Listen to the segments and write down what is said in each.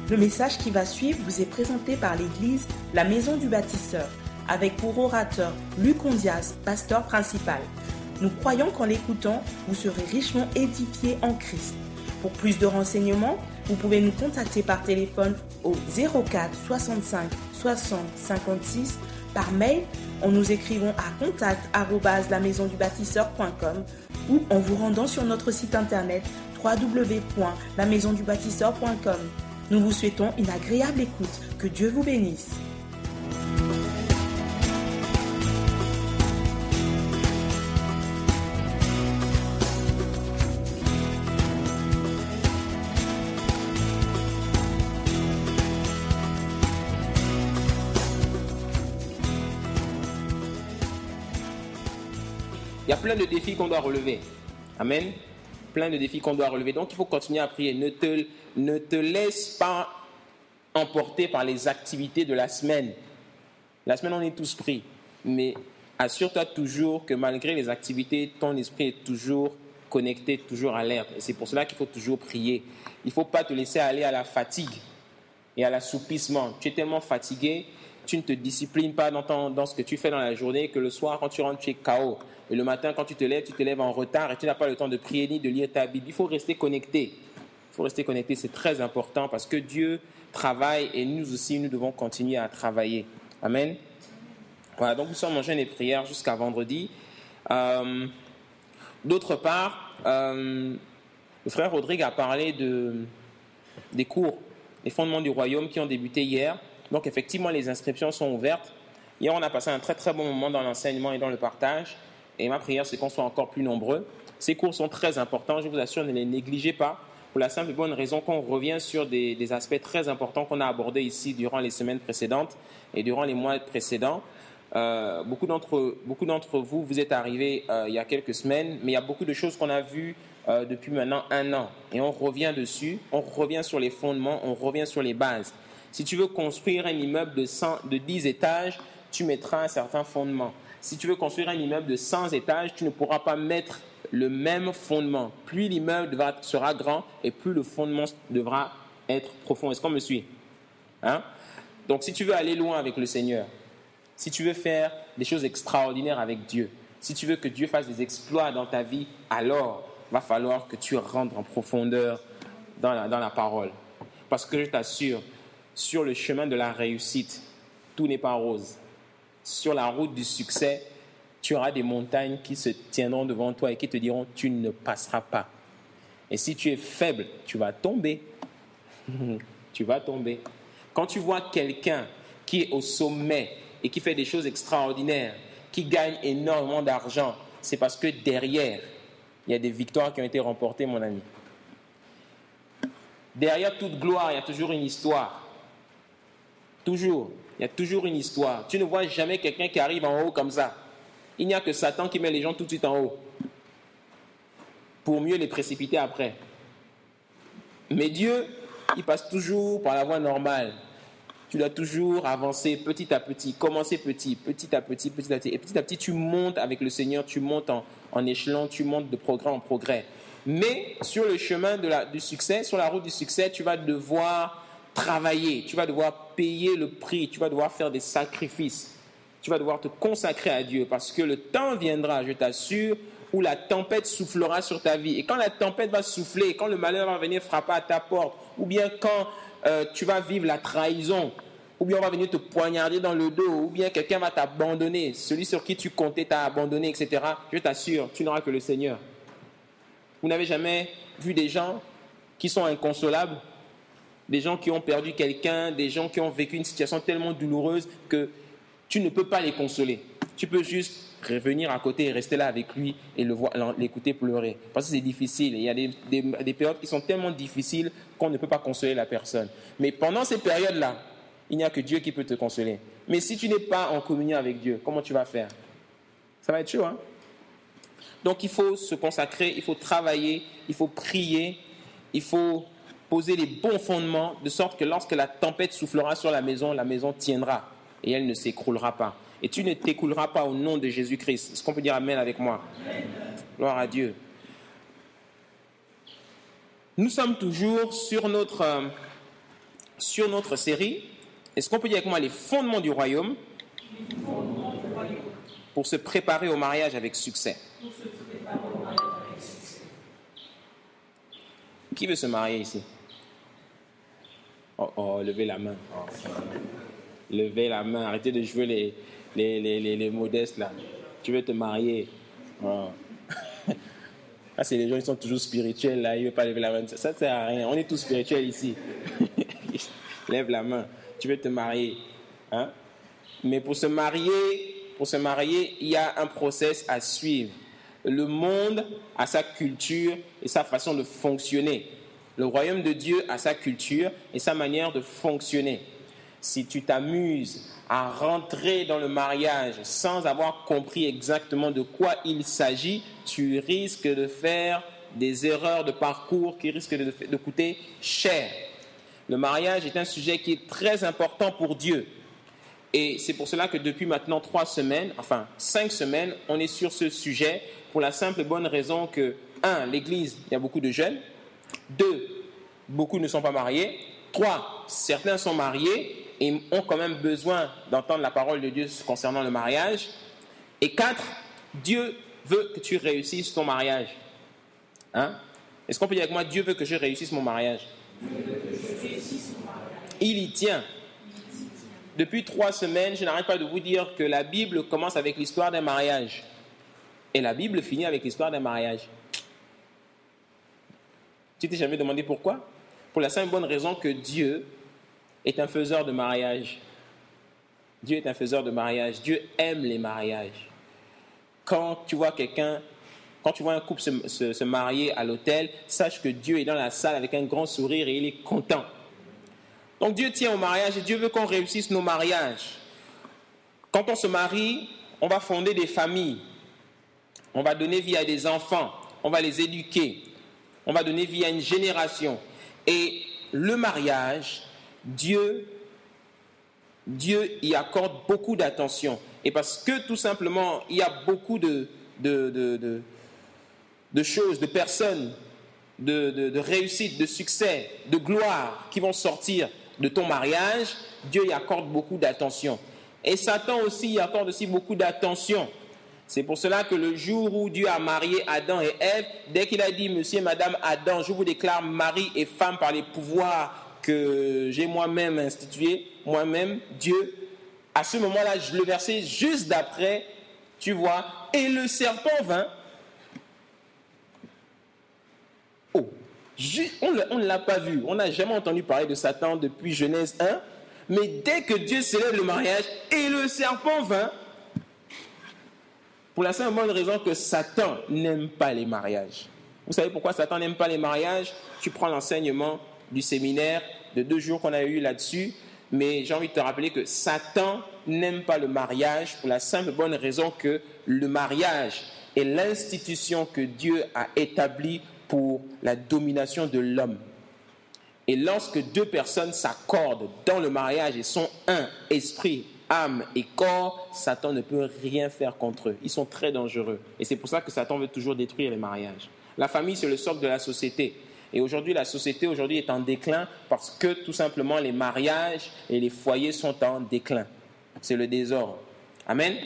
Le message qui va suivre vous est présenté par l'église La Maison du Bâtisseur, avec pour orateur Luc Ondias, pasteur principal. Nous croyons qu'en l'écoutant, vous serez richement édifiés en Christ. Pour plus de renseignements, vous pouvez nous contacter par téléphone au 04 65 60 56, par mail en nous écrivant à contact@lamaisondubâtisseur.com ou en vous rendant sur notre site internet www.lamaisondubâtisseur.com. Nous vous souhaitons une agréable écoute. Que Dieu vous bénisse. Il y a plein de défis qu'on doit relever. Amen. Plein de défis qu'on doit relever. Donc, il faut continuer à prier. Ne te laisse pas emporter par les activités de la semaine. La semaine, on est tous pris. Mais assure-toi toujours que malgré les activités, ton esprit est toujours connecté, toujours alerte. Et c'est pour cela qu'il faut toujours prier. Il ne faut pas te laisser aller à la fatigue et à l'assoupissement. Tu es tellement fatigué, tu ne te disciplines pas dans ce que tu fais dans la journée, que le soir, quand tu rentres, tu es KO. Et le matin, quand tu te lèves en retard et tu n'as pas le temps de prier ni de lire ta Bible. Il faut rester connecté. Il faut rester connecté, c'est très important parce que Dieu travaille et nous aussi, nous devons continuer à travailler. Amen. Voilà, donc nous sommes en jeûne et prière jusqu'à vendredi. D'autre part, le frère Rodrigue a parlé des cours, des fondements du royaume qui ont débuté hier. Donc effectivement, les inscriptions sont ouvertes. Hier, on a passé un très très bon moment dans l'enseignement et dans le partage. Et ma prière, c'est qu'on soit encore plus nombreux. Ces cours sont très importants, je vous assure, ne les négligez pas. Pour la simple et bonne raison qu'on revient sur des aspects très importants qu'on a abordés ici durant les semaines précédentes et durant les mois précédents. Beaucoup d'entre vous, vous êtes arrivés il y a quelques semaines, mais il y a beaucoup de choses qu'on a vues depuis maintenant 1 an. Et on revient dessus, on revient sur les fondements, on revient sur les bases. Si tu veux construire un immeuble de 10 étages, tu mettras un certain fondement. Si tu veux construire un immeuble de 100 étages, tu ne pourras pas mettre le même fondement. Plus l'immeuble sera grand et plus le fondement devra être profond. Est-ce qu'on me suit? Donc, si tu veux aller loin avec le Seigneur, si tu veux faire des choses extraordinaires avec Dieu, si tu veux que Dieu fasse des exploits dans ta vie, alors il va falloir que tu rentres en profondeur dans la parole. Parce que je t'assure, sur le chemin de la réussite, tout n'est pas rose. Sur la route du succès, tu auras des montagnes qui se tiendront devant toi et qui te diront « tu ne passeras pas ». Et si tu es faible, tu vas tomber. Tu vas tomber. Quand tu vois quelqu'un qui est au sommet et qui fait des choses extraordinaires, qui gagne énormément d'argent, c'est parce que derrière, il y a des victoires qui ont été remportées, mon ami. Derrière toute gloire, il y a toujours une histoire. Toujours. Il y a toujours une histoire. Tu ne vois jamais quelqu'un qui arrive en haut comme ça. Il n'y a que Satan qui met les gens tout de suite en haut pour mieux les précipiter après. Mais Dieu, il passe toujours par la voie normale. Tu dois toujours avancer petit à petit, commencer petit à petit. Et petit à petit, tu montes avec le Seigneur, tu montes en échelon, tu montes de progrès en progrès. Mais sur le chemin du succès, sur la route du succès, tu vas devoir travailler, tu vas devoir payer le prix, tu vas devoir faire des sacrifices, tu vas devoir te consacrer à Dieu parce que le temps viendra, je t'assure, où la tempête soufflera sur ta vie. Et quand la tempête va souffler, quand le malheur va venir frapper à ta porte, ou bien quand tu vas vivre la trahison, ou bien on va venir te poignarder dans le dos, ou bien quelqu'un va t'abandonner, celui sur qui tu comptais t'a abandonné, etc. Je t'assure, tu n'auras que le Seigneur. Vous n'avez jamais vu des gens qui sont inconsolables? Des gens qui ont perdu quelqu'un, des gens qui ont vécu une situation tellement douloureuse que tu ne peux pas les consoler. Tu peux juste revenir à côté et rester là avec lui et l'écouter pleurer. Parce que c'est difficile. Il y a des périodes qui sont tellement difficiles qu'on ne peut pas consoler la personne. Mais pendant ces périodes-là, il n'y a que Dieu qui peut te consoler. Mais si tu n'es pas en communion avec Dieu, comment tu vas faire? Ça va être chaud, hein? Donc il faut se consacrer, il faut travailler, il faut prier, il faut poser les bons fondements, de sorte que lorsque la tempête soufflera sur la maison tiendra et elle ne s'écroulera pas. Et tu ne t'écrouleras pas au nom de Jésus-Christ. Est-ce qu'on peut dire Amen avec moi? Amen. Gloire à Dieu. Nous sommes toujours sur notre sur notre série. Est-ce qu'on peut dire avec moi les fondements du royaume pour se préparer au mariage avec succès? Qui veut se marier ici? Oh, levez la main. Oh. Levez la main. Arrêtez de jouer les modestes là. Tu veux te marier? Oh. Ah, c'est les gens qui sont toujours spirituels là. Ils ne veulent pas lever la main. Ça ne sert à rien. On est tous spirituels ici. Lève la main. Tu veux te marier? Hein? Mais pour se marier, il y a un process à suivre. Le monde a sa culture et sa façon de fonctionner. Le royaume de Dieu a sa culture et sa manière de fonctionner. Si tu t'amuses à rentrer dans le mariage sans avoir compris exactement de quoi il s'agit, tu risques de faire des erreurs de parcours qui risquent de coûter cher. Le mariage est un sujet qui est très important pour Dieu. Et c'est pour cela que depuis maintenant 5 semaines, on est sur ce sujet pour la simple et bonne raison que, 1, l'église, il y a beaucoup de jeunes. 2, beaucoup ne sont pas mariés. 3, certains sont mariés et ont quand même besoin d'entendre la parole de Dieu concernant le mariage. Et 4, Dieu veut que tu réussisses ton mariage. Hein? Est-ce qu'on peut dire avec moi, Dieu veut que je réussisse mon mariage? Il y tient. Depuis 3 semaines, je n'arrête pas de vous dire que la Bible commence avec l'histoire d'un mariage. Et la Bible finit avec l'histoire d'un mariage. Tu t'es jamais demandé pourquoi? Pour la simple bonne raison que Dieu est un faiseur de mariage. Dieu est un faiseur de mariage. Dieu aime les mariages. Quand tu vois un couple se marier à l'hôtel, sache que Dieu est dans la salle avec un grand sourire et il est content. Donc Dieu tient au mariage et Dieu veut qu'on réussisse nos mariages. Quand on se marie, on va fonder des familles. On va donner vie à des enfants. On va les éduquer. On va donner vie à une génération. Et le mariage, Dieu y accorde beaucoup d'attention. Et parce que tout simplement, il y a beaucoup de choses, de personnes, de réussite, de succès, de gloire qui vont sortir de ton mariage, Dieu y accorde beaucoup d'attention. Et Satan aussi y accorde aussi beaucoup d'attention. C'est pour cela que le jour où Dieu a marié Adam et Ève, dès qu'il a dit, monsieur et madame Adam, je vous déclare mari et femme par les pouvoirs que j'ai moi-même institués, moi-même, Dieu, à ce moment-là, le verset juste d'après, tu vois, et le serpent vint. Oh, on ne l'a pas vu, on n'a jamais entendu parler de Satan depuis Genèse 1, mais dès que Dieu célèbre le mariage, et le serpent vint, pour la simple bonne raison que Satan n'aime pas les mariages. Vous savez pourquoi Satan n'aime pas les mariages? Tu prends l'enseignement du séminaire de 2 jours qu'on a eu là-dessus, mais j'ai envie de te rappeler que Satan n'aime pas le mariage pour la simple bonne raison que le mariage est l'institution que Dieu a établie pour la domination de l'homme. Et lorsque 2 personnes s'accordent dans le mariage et sont un esprit, âme et corps, Satan ne peut rien faire contre eux. Ils sont très dangereux. Et c'est pour ça que Satan veut toujours détruire les mariages. La famille, c'est le socle de la société. Et aujourd'hui, la société est en déclin parce que tout simplement les mariages et les foyers sont en déclin. C'est le désordre. Amen.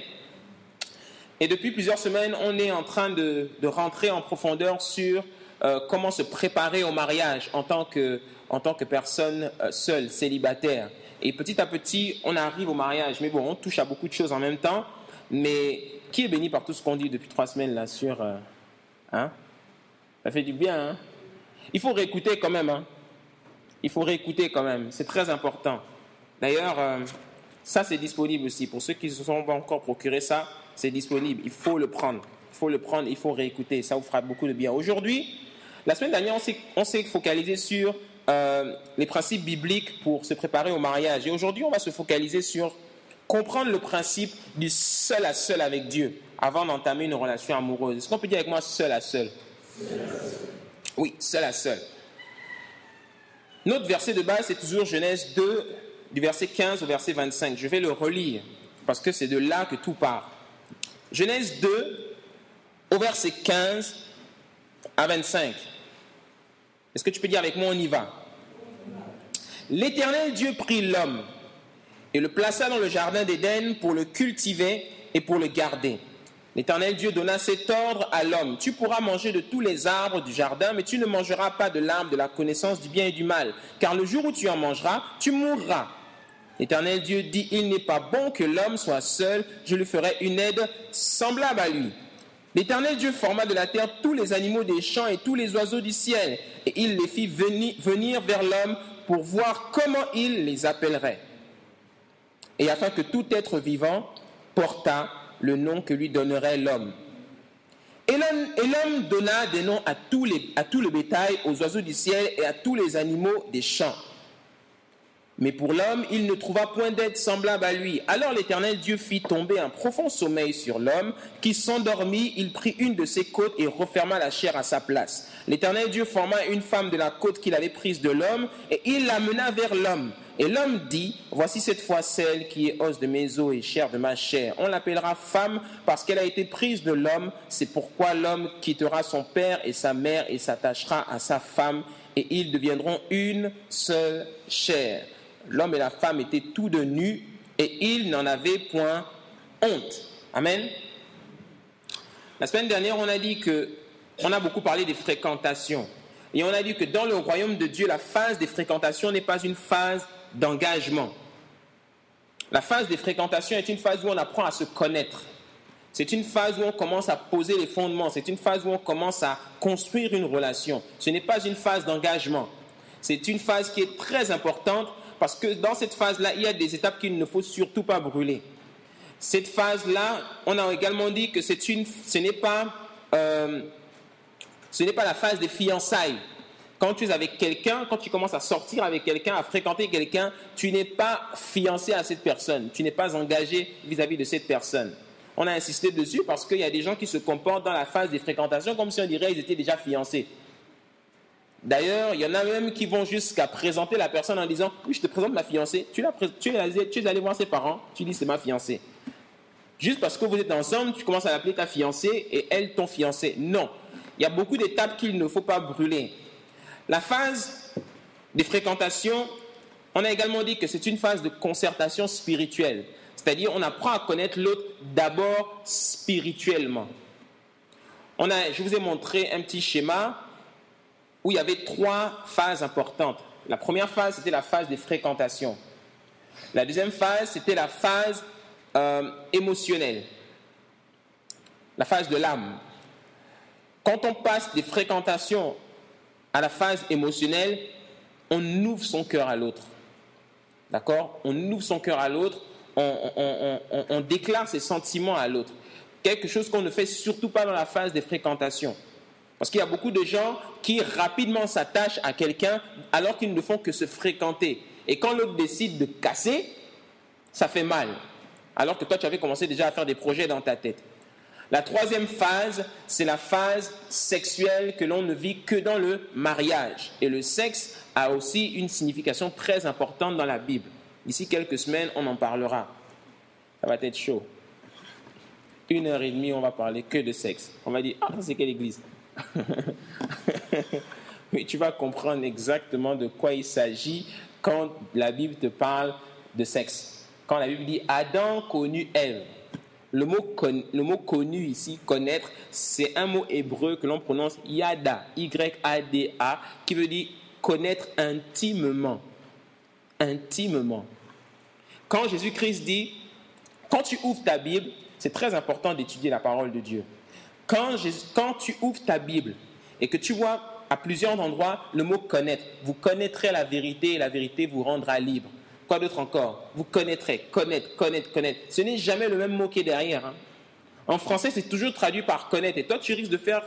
Et depuis plusieurs semaines, on est en train de rentrer en profondeur sur comment se préparer au mariage en tant que personne seule, célibataire. Et petit à petit, on arrive au mariage. Mais bon, on touche à beaucoup de choses en même temps. Mais qui est béni par tout ce qu'on dit depuis 3 semaines là sur... hein? Ça fait du bien, hein? Il faut réécouter quand même, hein? Il faut réécouter quand même. C'est très important. D'ailleurs, ça c'est disponible aussi. Pour ceux qui ne se sont pas encore procuré ça, c'est disponible. Il faut le prendre. Il faut réécouter. Ça vous fera beaucoup de bien. Aujourd'hui, la semaine dernière, on s'est focalisé sur les principes bibliques pour se préparer au mariage. Et aujourd'hui, on va se focaliser sur comprendre le principe du seul à seul avec Dieu avant d'entamer une relation amoureuse. Est-ce qu'on peut dire avec moi seul à seul? Oui, seul à seul. Notre verset de base, c'est toujours Genèse 2, du verset 15 au verset 25. Je vais le relire parce que c'est de là que tout part. Genèse 2, au verset 15 à 25. Est-ce que tu peux dire avec moi, on y va? L'Éternel Dieu prit l'homme et le plaça dans le jardin d'Éden pour le cultiver et pour le garder. L'Éternel Dieu donna cet ordre à l'homme. Tu pourras manger de tous les arbres du jardin, mais tu ne mangeras pas de l'arbre de la connaissance du bien et du mal, car le jour où tu en mangeras, tu mourras. L'Éternel Dieu dit, il n'est pas bon que l'homme soit seul, je lui ferai une aide semblable à lui. L'Éternel Dieu forma de la terre tous les animaux des champs et tous les oiseaux du ciel, et il les fit venir vers l'homme pour voir comment il les appellerait. Et afin que tout être vivant portât le nom que lui donnerait l'homme. Et l'homme donna des noms à tout le bétail, aux oiseaux du ciel et à tous les animaux des champs. Mais pour l'homme, il ne trouva point d'aide semblable à lui. Alors l'Éternel Dieu fit tomber un profond sommeil sur l'homme, qui s'endormit, il prit une de ses côtes et referma la chair à sa place. L'Éternel Dieu forma une femme de la côte qu'il avait prise de l'homme, et il l'amena vers l'homme. Et l'homme dit, voici cette fois celle qui est os de mes os et chair de ma chair. On l'appellera femme parce qu'elle a été prise de l'homme. C'est pourquoi l'homme quittera son père et sa mère et s'attachera à sa femme, et ils deviendront une seule chair. L'homme et la femme étaient tous deux nus et ils n'en avaient point honte. Amen. La semaine dernière, on a beaucoup parlé des fréquentations. Et on a dit que dans le royaume de Dieu, la phase des fréquentations n'est pas une phase d'engagement. La phase des fréquentations est une phase où on apprend à se connaître. C'est une phase où on commence à poser les fondements. C'est une phase où on commence à construire une relation. Ce n'est pas une phase d'engagement. C'est une phase qui est très importante parce que dans cette phase-là, il y a des étapes qu'il ne faut surtout pas brûler. Cette phase-là, on a également dit que ce n'est pas la phase des fiançailles. Quand tu es avec quelqu'un, quand tu commences à sortir avec quelqu'un, à fréquenter quelqu'un, tu n'es pas fiancé à cette personne. Tu n'es pas engagé vis-à-vis de cette personne. On a insisté dessus parce qu'il y a des gens qui se comportent dans la phase des fréquentations comme si on dirait qu'ils étaient déjà fiancés. D'ailleurs, il y en a même qui vont jusqu'à présenter la personne en disant « Oui, je te présente ma fiancée. Tu es allé voir ses parents, tu dis « C'est ma fiancée. » Juste parce que vous êtes ensemble, tu commences à l'appeler ta fiancée et elle ton fiancé. Non. Il y a beaucoup d'étapes qu'il ne faut pas brûler. La phase des fréquentations, on a également dit que c'est une phase de concertation spirituelle. C'est-à-dire, on apprend à connaître l'autre d'abord spirituellement. Je vous ai montré un petit schéma où il y avait 3 phases importantes. La première phase, c'était la phase des fréquentations. La deuxième phase, c'était la phase émotionnelle. La phase de l'âme. Quand on passe des fréquentations à la phase émotionnelle, on ouvre son cœur à l'autre. D'accord ? On ouvre son cœur à l'autre, on déclare ses sentiments à l'autre. Quelque chose qu'on ne fait surtout pas dans la phase des fréquentations. Parce qu'il y a beaucoup de gens qui rapidement s'attachent à quelqu'un alors qu'ils ne font que se fréquenter. Et quand l'autre décide de casser, ça fait mal. Alors que toi, tu avais commencé déjà à faire des projets dans ta tête. La troisième phase, c'est la phase sexuelle que l'on ne vit que dans le mariage. Et le sexe a aussi une signification très importante dans la Bible. D'ici quelques semaines, on en parlera. Ça va être chaud. 1h30, on va parler que de sexe. On va dire, c'est quelle église ? Mais tu vas comprendre exactement de quoi il s'agit quand la Bible te parle de sexe. Quand la Bible dit Adam connut Ève. Le mot connu ici, connaître, c'est un mot hébreu que l'on prononce yada, Y-A-D-A, qui veut dire connaître intimement. Intimement. Quand Jésus-Christ dit, quand tu ouvres ta Bible, c'est très important d'étudier la parole de Dieu. Quand tu ouvres ta Bible et que tu vois à plusieurs endroits le mot connaître, vous connaîtrez la vérité et la vérité vous rendra libre. Quoi d'autre encore ? Vous connaîtrez, connaître. Ce n'est jamais le même mot qui est derrière. Hein. En français, c'est toujours traduit par connaître. Et toi, tu risques de faire,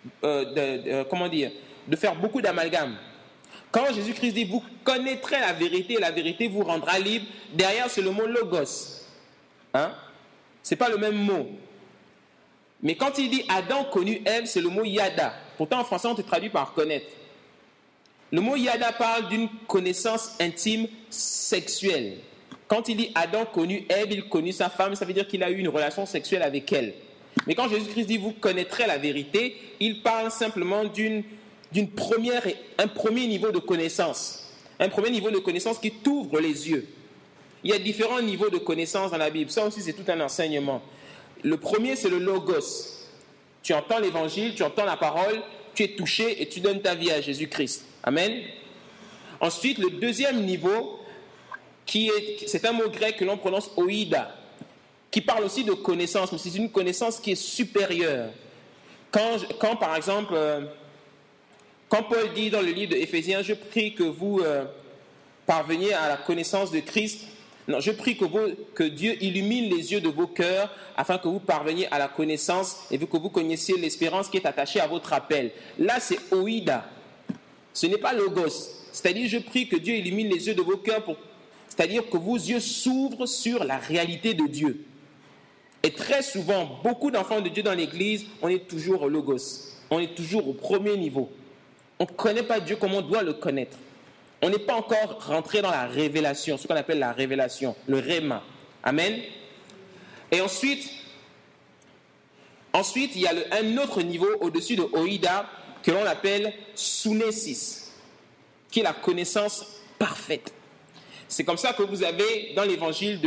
de faire beaucoup d'amalgames. Quand Jésus-Christ dit vous connaîtrez la vérité et la vérité vous rendra libre, derrière c'est le mot logos. Hein? C'est pas le même mot. Mais quand il dit Adam connut Ève, c'est le mot yada. Pourtant en français on te traduit par connaître. Le mot yada parle d'une connaissance intime sexuelle. Quand il dit Adam connut Ève, il connut sa femme, ça veut dire qu'il a eu une relation sexuelle avec elle. Mais quand Jésus-Christ dit vous connaîtrez la vérité, il parle simplement un premier niveau de connaissance. Un premier niveau de connaissance qui t'ouvre les yeux. Il y a différents niveaux de connaissance dans la Bible. Ça aussi, c'est tout un enseignement. Le premier, c'est le logos. Tu entends l'évangile, tu entends la parole, tu es touché et tu donnes ta vie à Jésus-Christ. Amen. Ensuite, le deuxième niveau, c'est un mot grec que l'on prononce oïda, qui parle aussi de connaissance, mais c'est une connaissance qui est supérieure. Quand par exemple, quand Paul dit dans le livre d'Éphésiens, je prie que vous parveniez à la connaissance de Christ, non, je prie que Dieu illumine les yeux de vos cœurs afin que vous parveniez à la connaissance et que vous connaissiez l'espérance qui est attachée à votre appel. Là, c'est oïda. Ce n'est pas logos. C'est-à-dire, je prie que Dieu illumine les yeux de vos cœurs, c'est-à-dire que vos yeux s'ouvrent sur la réalité de Dieu. Et très souvent, beaucoup d'enfants de Dieu dans l'église, on est toujours au logos. On est toujours au premier niveau. On ne connaît pas Dieu comme on doit le connaître. On n'est pas encore rentré dans la révélation, ce qu'on appelle la révélation, le réma. Amen. Et ensuite, il y a un autre niveau au-dessus de oïda que l'on appelle sunesis, qui est la connaissance parfaite. C'est comme ça que vous avez dans l'évangile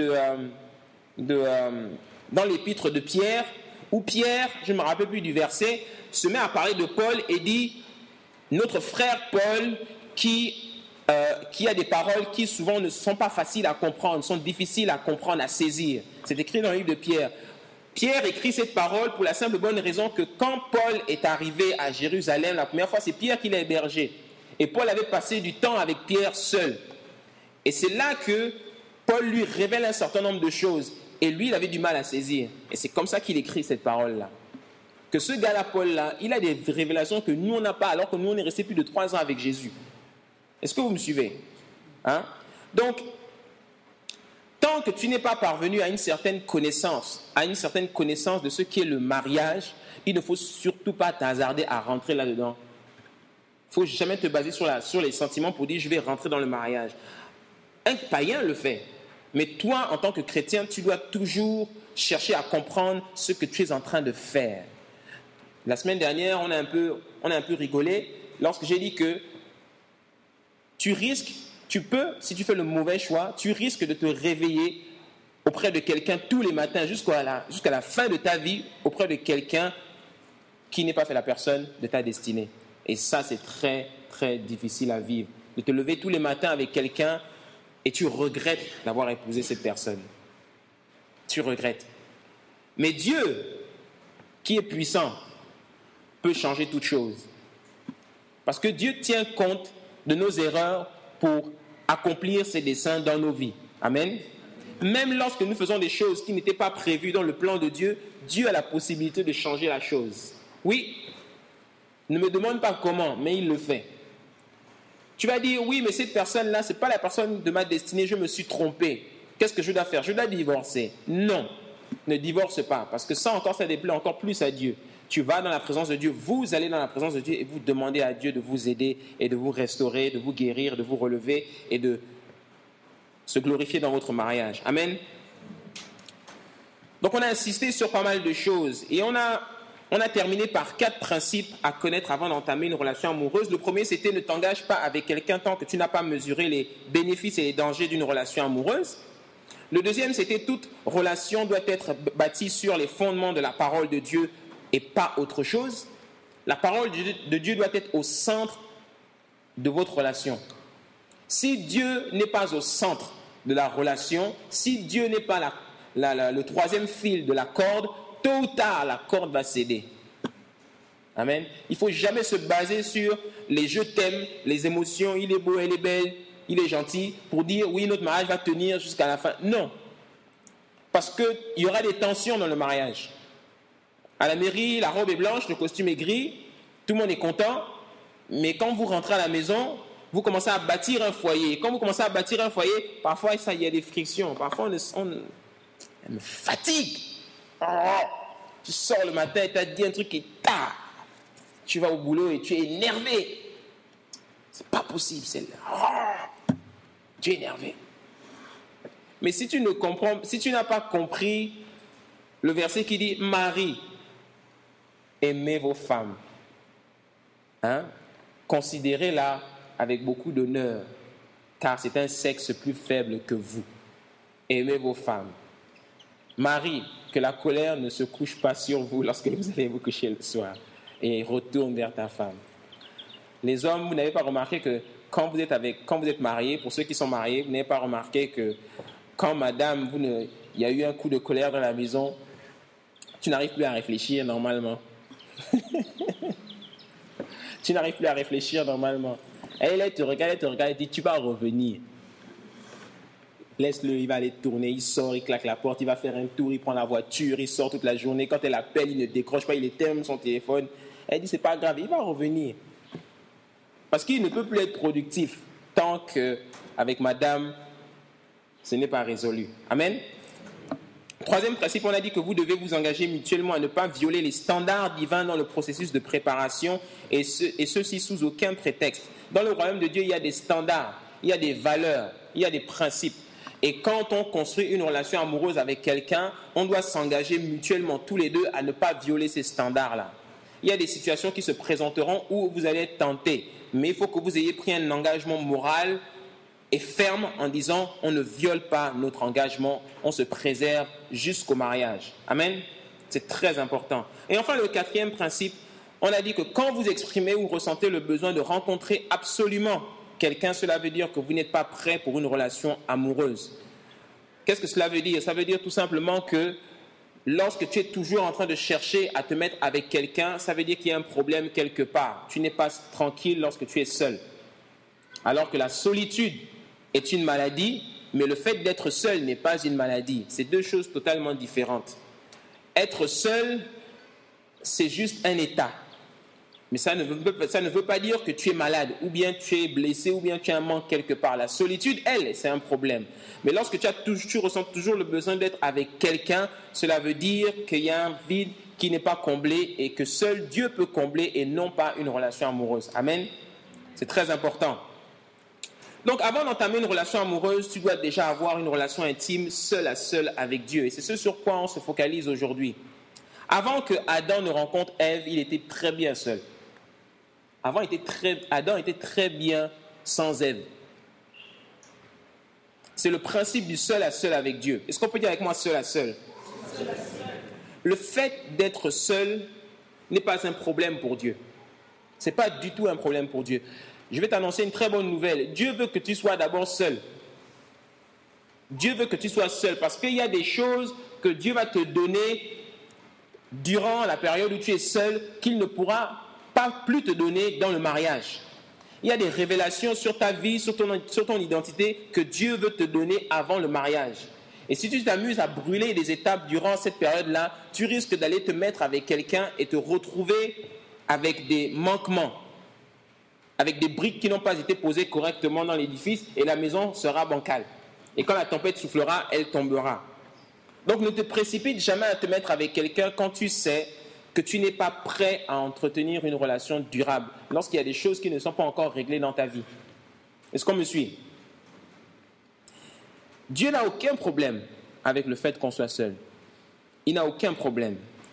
dans l'épître de Pierre, où Pierre, je ne me rappelle plus du verset, se met à parler de Paul et dit « Notre frère Paul qui a des paroles qui souvent ne sont pas faciles à comprendre, sont difficiles à comprendre, à saisir. » C'est écrit dans le livre de Pierre. Pierre écrit cette parole pour la simple bonne raison que quand Paul est arrivé à Jérusalem, la première fois, c'est Pierre qui l'a hébergé. Et Paul avait passé du temps avec Pierre seul. Et c'est là que Paul lui révèle un certain nombre de choses. Et lui, il avait du mal à saisir. Et c'est comme ça qu'il écrit cette parole-là. Que ce gars-là, Paul-là, il a des révélations que nous, on n'a pas, alors que nous, on est resté plus de 3 ans avec Jésus. Est-ce que vous me suivez? Donc, tant que tu n'es pas parvenu à une certaine connaissance de ce qu'est le mariage, il ne faut surtout pas t'hasarder à rentrer là-dedans. Il ne faut jamais te baser sur les sentiments pour dire « je vais rentrer dans le mariage ». Un païen le fait. Mais toi, en tant que chrétien, tu dois toujours chercher à comprendre ce que tu es en train de faire. La semaine dernière, on a un peu rigolé lorsque j'ai dit que si tu fais le mauvais choix, tu risques de te réveiller auprès de quelqu'un tous les matins jusqu'à la fin de ta vie, auprès de quelqu'un qui n'est pas fait la personne de ta destinée. Et ça, c'est très, très difficile à vivre. De te lever tous les matins avec quelqu'un et tu regrettes d'avoir épousé cette personne. Tu regrettes. Mais Dieu, qui est puissant, peut changer toute chose. Parce que Dieu tient compte de nos erreurs pour accomplir ses desseins dans nos vies. Amen. Même lorsque nous faisons des choses qui n'étaient pas prévues dans le plan de Dieu, Dieu a la possibilité de changer la chose. Oui, ne me demande pas comment, mais il le fait. Tu vas dire, oui, mais cette personne-là, ce n'est pas la personne de ma destinée, je me suis trompé. Qu'est-ce que je dois faire? Je dois divorcer. Non, ne divorce pas, parce que ça déplaît encore plus à Dieu. Tu vas dans la présence de Dieu, vous allez dans la présence de Dieu et vous demandez à Dieu de vous aider et de vous restaurer, de vous guérir, de vous relever et de se glorifier dans votre mariage. Amen. Donc on a insisté sur pas mal de choses et on a terminé par 4 principes à connaître avant d'entamer une relation amoureuse. Le premier, c'était ne t'engage pas avec quelqu'un tant que tu n'as pas mesuré les bénéfices et les dangers d'une relation amoureuse. Le deuxième, c'était toute relation doit être bâtie sur les fondements de la parole de Dieu et pas autre chose. La parole de Dieu doit être au centre de votre relation. Si Dieu n'est pas au centre de la relation, si Dieu n'est pas le troisième fil de la corde, tôt ou tard, la corde va céder. Amen. Il ne faut jamais se baser sur les je t'aime, les émotions, il est beau, elle est belle, il est gentil, pour dire oui, notre mariage va tenir jusqu'à la fin. Non. Parce qu'il y aura des tensions dans le mariage. À la mairie, la robe est blanche, le costume est gris, tout le monde est content, mais quand vous rentrez à la maison, vous commencez à bâtir un foyer. Et quand vous commencez à bâtir un foyer, parfois il y a des frictions, parfois on me fatigue. Oh, tu sors le matin et tu as dit un truc et tu vas au boulot et tu es énervé. C'est pas possible celle-là. Oh, tu es énervé. Mais si tu n'as pas compris le verset qui dit Marie, aimez vos femmes. Considérez-la avec beaucoup d'honneur. car c'est un sexe plus faible que vous. Aimez vos femmes. Marie, que la colère ne se couche pas sur vous lorsque vous allez vous coucher le soir. Et retourne vers ta femme. Les hommes, vous n'avez pas remarqué que quand vous êtes mariés, pour ceux qui sont mariés, vous n'avez pas remarqué que quand madame, il y a eu un coup de colère dans la maison, tu n'arrives plus à réfléchir normalement. Tu n'arrives plus à réfléchir normalement. Elle te regarde, elle dit, tu vas revenir. Laisse-le, il va aller tourner, il sort, il claque la porte, il va faire un tour, il prend la voiture, il sort toute la journée. Quand elle appelle, il ne décroche pas, il éteint son téléphone. Elle dit, c'est pas grave, il va revenir. Parce qu'il ne peut plus être productif tant qu'avec madame, ce n'est pas résolu. Amen. Troisième principe, on a dit que vous devez vous engager mutuellement à ne pas violer les standards divins dans le processus de préparation et ceci sous aucun prétexte. Dans le royaume de Dieu, il y a des standards, il y a des valeurs, il y a des principes. Et quand on construit une relation amoureuse avec quelqu'un, on doit s'engager mutuellement tous les deux à ne pas violer ces standards-là. Il y a des situations qui se présenteront où vous allez être tentés, mais il faut que vous ayez pris un engagement moral et ferme en disant on ne viole pas notre engagement, on se préserve jusqu'au mariage. Amen. C'est très important. Et enfin, le quatrième principe, on a dit que quand vous exprimez ou ressentez le besoin de rencontrer absolument quelqu'un, cela veut dire que vous n'êtes pas prêt pour une relation amoureuse. Qu'est-ce que cela veut dire? Ça veut dire tout simplement que lorsque tu es toujours en train de chercher à te mettre avec quelqu'un, ça veut dire qu'il y a un problème quelque part. Tu n'es pas tranquille lorsque tu es seul. Alors que la solitude est une maladie, mais le fait d'être seul n'est pas une maladie. C'est deux choses totalement différentes. Être seul, c'est juste un état. Mais ça ne veut pas dire que tu es malade, ou bien tu es blessé, ou bien tu as un manque quelque part. La solitude, elle, c'est un problème. Mais lorsque tu ressens toujours le besoin d'être avec quelqu'un, cela veut dire qu'il y a un vide qui n'est pas comblé et que seul Dieu peut combler et non pas une relation amoureuse. Amen. C'est très important. Donc, avant d'entamer une relation amoureuse, tu dois déjà avoir une relation intime seul à seul avec Dieu. Et c'est ce sur quoi on se focalise aujourd'hui. Avant que Adam ne rencontre Ève, il était très bien seul. Adam était très bien sans Ève. C'est le principe du seul à seul avec Dieu. Est-ce qu'on peut dire avec moi seul à seul? Le fait d'être seul n'est pas un problème pour Dieu. Ce n'est pas du tout un problème pour Dieu. Je vais t'annoncer une très bonne nouvelle. Dieu veut que tu sois d'abord seul. Dieu veut que tu sois seul parce qu'il y a des choses que Dieu va te donner durant la période où tu es seul qu'il ne pourra pas plus te donner dans le mariage. Il y a des révélations sur ta vie, sur ton identité que Dieu veut te donner avant le mariage. Et si tu t'amuses à brûler des étapes durant cette période-là, tu risques d'aller te mettre avec quelqu'un et te retrouver avec des manquements, avec des briques qui n'ont pas été posées correctement dans l'édifice et la maison sera bancale. Et quand la tempête soufflera, elle tombera. Donc ne te précipite jamais à te mettre avec quelqu'un quand tu sais que tu n'es pas prêt à entretenir une relation durable, lorsqu'il y a des choses qui ne sont pas encore réglées dans ta vie. Est-ce qu'on me suit? Dieu n'a aucun problème avec le fait qu'on soit seul. Il n'a aucun problème.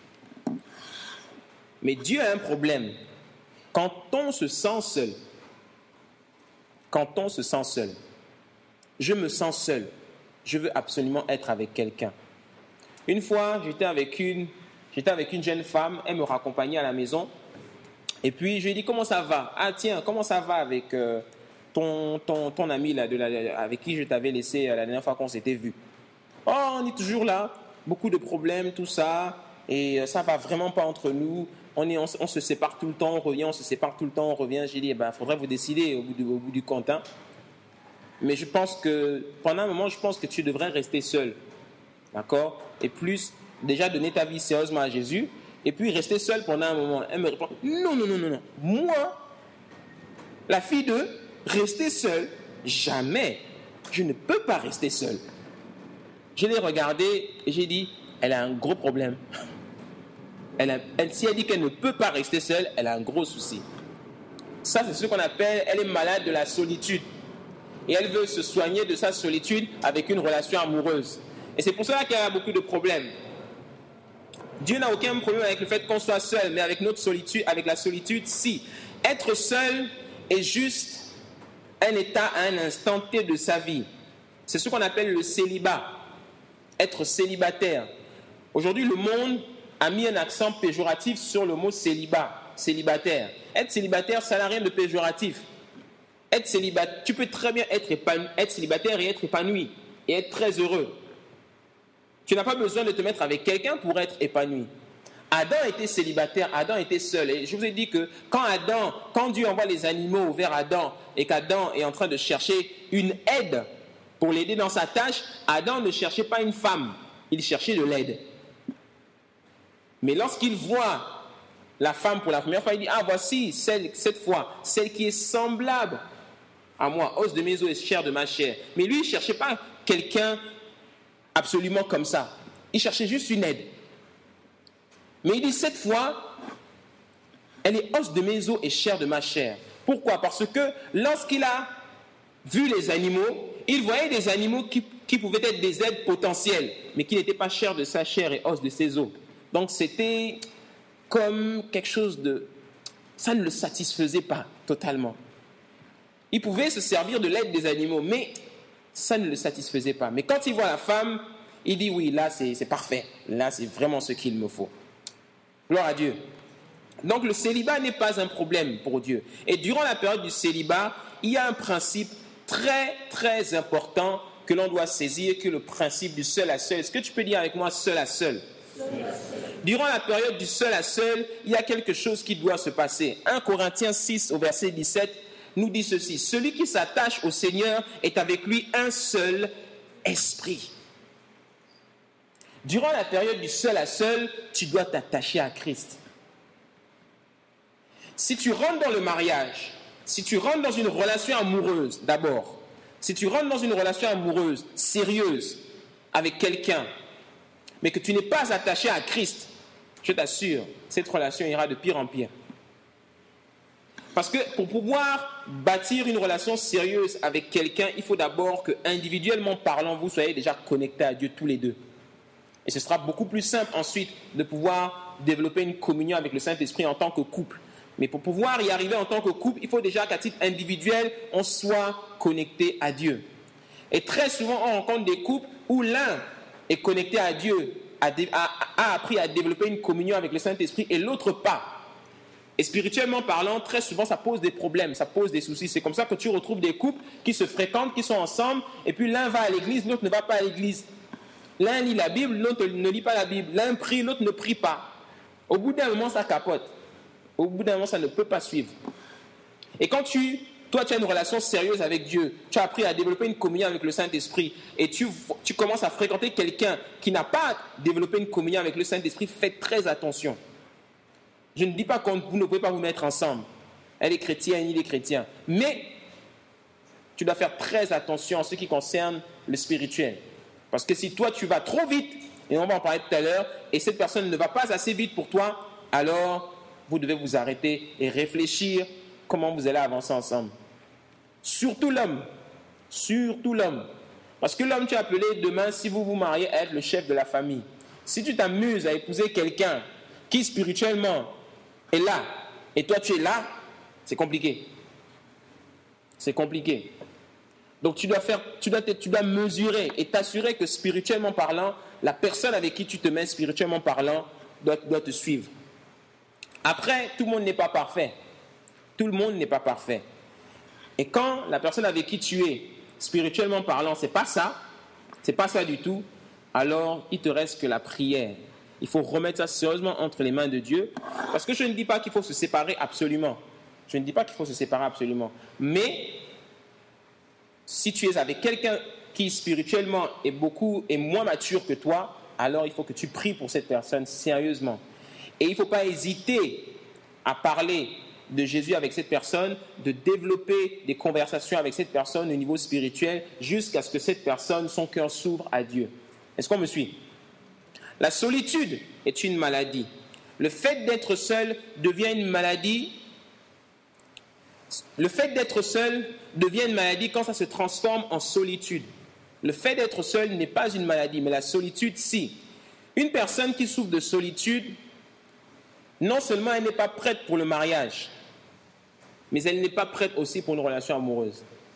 Mais Dieu a un problème quand on se sent seul. Quand on se sent seul. Je me sens seul. Je veux absolument être avec quelqu'un. Une fois, j'étais avec une jeune femme, elle me raccompagnait à la maison. Et puis, je lui ai dit, comment ça va? Ah tiens, comment ça va avec ton ami là, avec qui je t'avais laissé la dernière fois qu'on s'était vu? Oh, on est toujours là, beaucoup de problèmes, tout ça, et ça va vraiment pas entre nous. On se sépare tout le temps, on revient, on se sépare tout le temps, on revient. J'ai dit, faudrait vous décider au bout du compte. Hein. Mais je pense que, pendant un moment, je pense que tu devrais rester seul. D'accord? Et plus, déjà donner ta vie sérieusement à Jésus, et puis rester seul pendant un moment. Elle me répond, non. Moi, la fille de rester seule, jamais. Je ne peux pas rester seule. Je l'ai regardée et j'ai dit, elle a un gros problème. Si elle dit qu'elle ne peut pas rester seule, elle a un gros souci. Ça, c'est ce qu'on appelle, elle est malade de la solitude. Et elle veut se soigner de sa solitude avec une relation amoureuse. Et c'est pour cela qu'elle a beaucoup de problèmes. Dieu n'a aucun problème avec le fait qu'on soit seul, mais avec notre solitude, avec la solitude, si. Être seul est juste un état à un instant T de sa vie. C'est ce qu'on appelle le célibat, être célibataire. Aujourd'hui, le monde a mis un accent péjoratif sur le mot célibat, célibataire. Être célibataire, ça n'a rien de péjoratif. Être célibataire, tu peux très bien être célibataire et être épanoui et être très heureux. Tu n'as pas besoin de te mettre avec quelqu'un pour être épanoui. Adam était célibataire, Adam était seul. Et je vous ai dit que quand Dieu envoie les animaux vers Adam et qu'Adam est en train de chercher une aide pour l'aider dans sa tâche, Adam ne cherchait pas une femme, il cherchait de l'aide. Mais lorsqu'il voit la femme pour la première fois, il dit, ah voici cette fois, celle qui est semblable à moi, os de mes os et chair de ma chair. Mais lui, il ne cherchait pas quelqu'un absolument comme ça. Il cherchait juste une aide. Mais il dit, cette fois, elle est os de mes os et chair de ma chair. Pourquoi? Parce que lorsqu'il a vu les animaux, il voyait des animaux qui pouvaient être des aides potentielles, mais qui n'étaient pas chair de sa chair et os de ses os. Donc c'était comme quelque chose de... Ça ne le satisfaisait pas totalement. Il pouvait se servir de l'aide des animaux, mais ça ne le satisfaisait pas. Mais quand il voit la femme, il dit oui, là c'est parfait. Là c'est vraiment ce qu'il me faut. Gloire à Dieu. Donc le célibat n'est pas un problème pour Dieu. Et durant la période du célibat, il y a un principe très très important que l'on doit saisir, que le principe du seul à seul. Est-ce que tu peux dire avec moi seul à seul? Durant la période du seul à seul, il y a quelque chose qui doit se passer. 1 Corinthiens 6 au verset 17 nous dit ceci. Celui qui s'attache au Seigneur est avec lui un seul esprit. Durant la période du seul à seul, tu dois t'attacher à Christ. Si tu rentres dans le mariage, si tu rentres dans une relation amoureuse d'abord, si tu rentres dans une relation amoureuse sérieuse avec quelqu'un, mais que tu n'es pas attaché à Christ, je t'assure, cette relation ira de pire en pire. Parce que pour pouvoir bâtir une relation sérieuse avec quelqu'un, il faut d'abord que, individuellement parlant, vous soyez déjà connectés à Dieu tous les deux. Et ce sera beaucoup plus simple ensuite de pouvoir développer une communion avec le Saint-Esprit en tant que couple. Mais pour pouvoir y arriver en tant que couple, il faut déjà qu'à titre individuel, on soit connecté à Dieu. Et très souvent, on rencontre des couples où l'un est connecté à Dieu, a appris à développer une communion avec le Saint-Esprit et l'autre pas. Et spirituellement parlant, très souvent, ça pose des problèmes, ça pose des soucis. C'est comme ça que tu retrouves des couples qui se fréquentent, qui sont ensemble, et puis l'un va à l'église, l'autre ne va pas à l'église. L'un lit la Bible, l'autre ne lit pas la Bible. L'un prie, l'autre ne prie pas. Au bout d'un moment, ça capote. Au bout d'un moment, ça ne peut pas suivre. Et quand toi, tu as une relation sérieuse avec Dieu, tu as appris à développer une communion avec le Saint-Esprit, et tu commences à fréquenter quelqu'un qui n'a pas développé une communion avec le Saint-Esprit, faites très attention. Je ne dis pas que vous ne pouvez pas vous mettre ensemble. Elle est chrétienne, il est chrétien. Mais tu dois faire très attention en ce qui concerne le spirituel. Parce que si toi, tu vas trop vite, et on va en parler tout à l'heure, et cette personne ne va pas assez vite pour toi, alors vous devez vous arrêter et réfléchir comment vous allez avancer ensemble. Surtout l'homme. Surtout l'homme. Parce que l'homme, tu es appelé demain, si vous vous mariez, à être le chef de la famille. Si tu t'amuses à épouser quelqu'un qui spirituellement est là, et toi tu es là, c'est compliqué. C'est compliqué. Donc tu dois mesurer et t'assurer que spirituellement parlant, la personne avec qui tu te mets spirituellement parlant doit te suivre. Après, tout le monde n'est pas parfait. Tout le monde n'est pas parfait. Et quand la personne avec qui tu es, spirituellement parlant, c'est pas ça du tout, alors il te reste que la prière. Il faut remettre ça sérieusement entre les mains de Dieu. Parce que je ne dis pas qu'il faut se séparer absolument. Je ne dis pas qu'il faut se séparer absolument. Mais si tu es avec quelqu'un qui spirituellement est moins mature que toi, alors il faut que tu pries pour cette personne sérieusement. Et il ne faut pas hésiter à parler de Jésus avec cette personne, de développer des conversations avec cette personne au niveau spirituel jusqu'à ce que cette personne, son cœur s'ouvre à Dieu. Est-ce qu'on me suit? La solitude est une maladie. Le fait d'être seul devient une maladie. Le fait d'être seul devient une maladie quand ça se transforme en solitude. Le fait d'être seul n'est pas une maladie, mais la solitude, si. Une personne qui souffre de solitude, non seulement elle n'est pas prête pour le mariage, mais elle n'est pas prête aussi pour une relation amoureuse.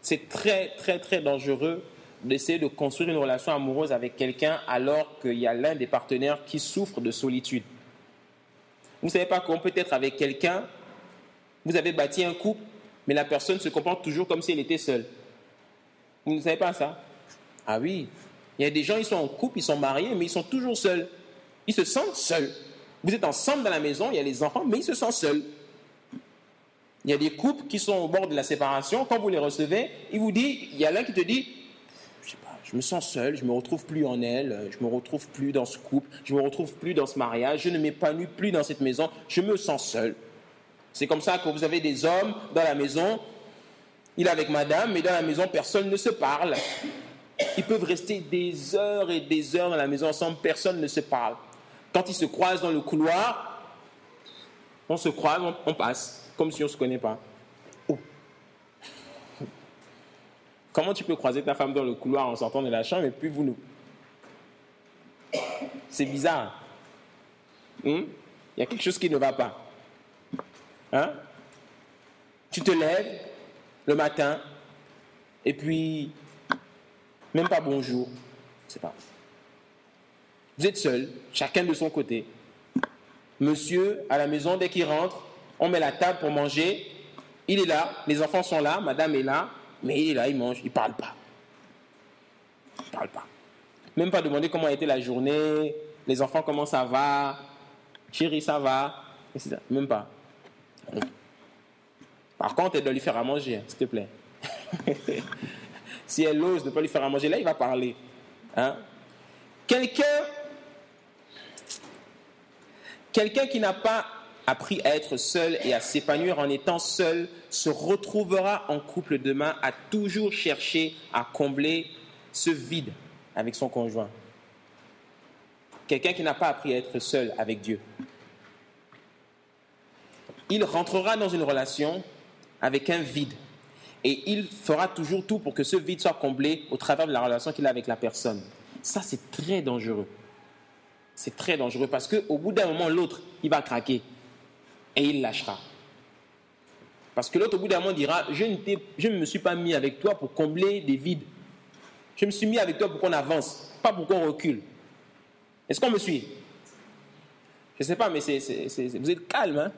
C'est très, très, très dangereux d'essayer de construire une relation amoureuse avec quelqu'un alors qu'il y a l'un des partenaires qui souffre de solitude. Vous ne savez pas qu'on peut être avec quelqu'un, vous avez bâti un couple, mais la personne se comporte toujours comme si elle était seule. Vous ne savez pas ça? Ah oui, il y a des gens, ils sont en couple, ils sont mariés, mais ils sont toujours seuls. Ils se sentent seuls. Vous êtes ensemble dans la maison, il y a les enfants, mais ils se sentent seuls. Il y a des couples qui sont au bord de la séparation. Quand vous les recevez, il y a l'un qui te dit, je sais pas, je me sens seul, je ne me retrouve plus en elle, je ne me retrouve plus dans ce couple, je ne me retrouve plus dans ce mariage, je ne m'épanouis plus dans cette maison, je me sens seul. C'est comme ça que vous avez des hommes dans la maison, il est avec madame, mais dans la maison, personne ne se parle. Ils peuvent rester des heures et des heures dans la maison ensemble, personne ne se parle. Quand ils se croisent dans le couloir, on se croise, on passe. Comme si on ne se connaît pas. Oh. Comment tu peux croiser ta femme dans le couloir en sortant de la chambre et puis vous nous... C'est bizarre. Il y a quelque chose qui ne va pas. Hein? Tu te lèves le matin et puis même pas bonjour. C'est pas. Vous êtes seul, chacun de son côté. Monsieur, à la maison, dès qu'il rentre, on met la table pour manger, il est là, les enfants sont là, madame est là, mais il est là, il mange, il ne parle pas. Il ne parle pas. Même pas demander comment a été la journée, les enfants, comment ça va, chérie, ça va, etc. Même pas. Par contre, elle doit lui faire à manger, s'il te plaît. Si elle ose ne pas lui faire à manger, là, il va parler. Hein? Quelqu'un qui n'a pas appris à être seul et à s'épanouir en étant seul, se retrouvera en couple demain à toujours chercher à combler ce vide avec son conjoint. Quelqu'un qui n'a pas appris à être seul avec Dieu. Il rentrera dans une relation avec un vide et il fera toujours tout pour que ce vide soit comblé au travers de la relation qu'il a avec la personne. Ça, c'est très dangereux. C'est très dangereux parce qu'au bout d'un moment, l'autre, il va craquer. Et il lâchera. Parce que l'autre, au bout d'un moment, dira, je ne me suis pas mis avec toi pour combler des vides. Je me suis mis avec toi pour qu'on avance, pas pour qu'on recule. Est-ce qu'on me suit? Je ne sais pas, mais vous êtes calme, hein?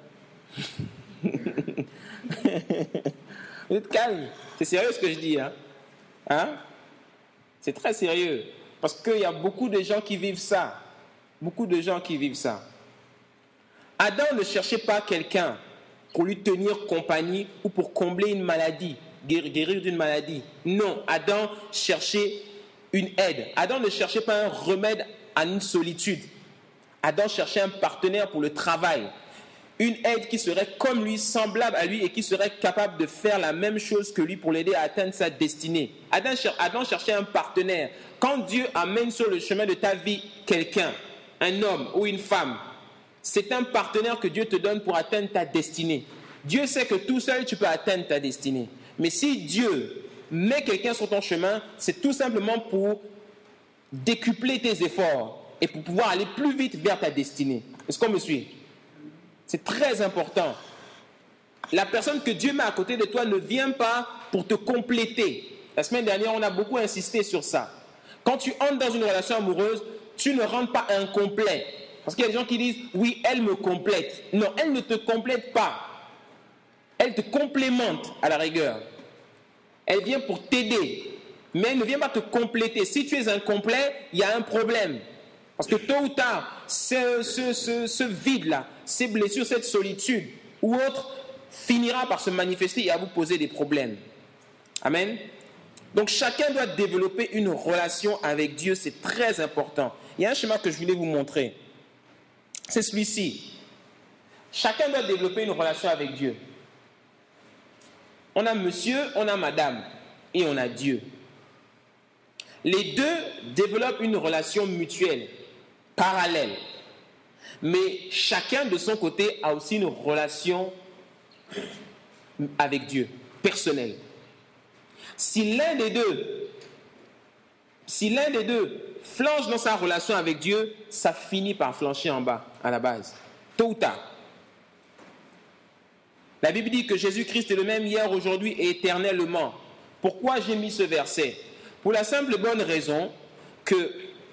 Vous êtes calme. C'est sérieux ce que je dis, hein? C'est très sérieux. Parce qu'il y a beaucoup de gens qui vivent ça. Beaucoup de gens qui vivent ça. Adam ne cherchait pas quelqu'un pour lui tenir compagnie ou pour combler une maladie, guérir d'une maladie. Non, Adam cherchait une aide. Adam ne cherchait pas un remède à une solitude. Adam cherchait un partenaire pour le travail. Une aide qui serait comme lui, semblable à lui et qui serait capable de faire la même chose que lui pour l'aider à atteindre sa destinée. Adam cherchait un partenaire. Quand Dieu amène sur le chemin de ta vie quelqu'un, un homme ou une femme, c'est un partenaire que Dieu te donne pour atteindre ta destinée. Dieu sait que tout seul, tu peux atteindre ta destinée. Mais si Dieu met quelqu'un sur ton chemin, c'est tout simplement pour décupler tes efforts et pour pouvoir aller plus vite vers ta destinée. Est-ce qu'on me suit? C'est très important. La personne que Dieu met à côté de toi ne vient pas pour te compléter. La semaine dernière, on a beaucoup insisté sur ça. Quand tu entres dans une relation amoureuse, tu ne rentres pas incomplet. Parce qu'il y a des gens qui disent, oui, elle me complète. Non, elle ne te complète pas. Elle te complémente à la rigueur. Elle vient pour t'aider. Mais elle ne vient pas te compléter. Si tu es incomplet, il y a un problème. Parce que tôt ou tard, ce vide-là, ces blessures, cette solitude ou autre, finira par se manifester et à vous poser des problèmes. Amen. Donc chacun doit développer une relation avec Dieu, c'est très important. Il y a un schéma que je voulais vous montrer. C'est celui-ci. Chacun doit développer une relation avec Dieu. On a monsieur, on a madame et on a Dieu. Les deux développent une relation mutuelle, parallèle. Mais chacun de son côté a aussi une relation avec Dieu, personnelle. Si l'un des deux flanche dans sa relation avec Dieu, ça finit par flancher en bas, à la base, tôt ou tard. La Bible dit que Jésus-Christ est le même hier, aujourd'hui et éternellement. Pourquoi j'ai mis ce verset? Pour la simple et bonne raison que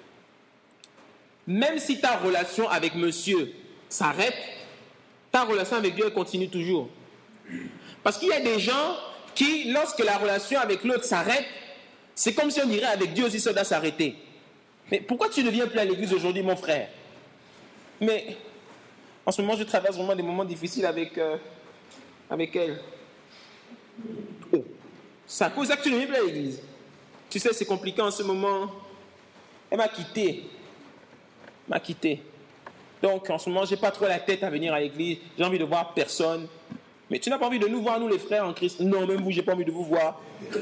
même si ta relation avec monsieur s'arrête, ta relation avec Dieu continue toujours. Parce qu'il y a des gens qui, lorsque la relation avec l'autre s'arrête, c'est comme si on dirait avec Dieu aussi ça doit s'arrêter. Mais pourquoi tu ne viens plus à l'église aujourd'hui, mon frère? Mais en ce moment, je traverse vraiment des moments difficiles avec elle. Oh, c'est à cause de ça que tu ne viens plus à l'église. Tu sais, c'est compliqué en ce moment. Elle m'a quitté. Donc, en ce moment, je n'ai pas trop la tête à venir à l'église. J'ai envie de voir personne. Mais tu n'as pas envie de nous voir, nous les frères en Christ? Non, même vous, je n'ai pas envie de vous voir.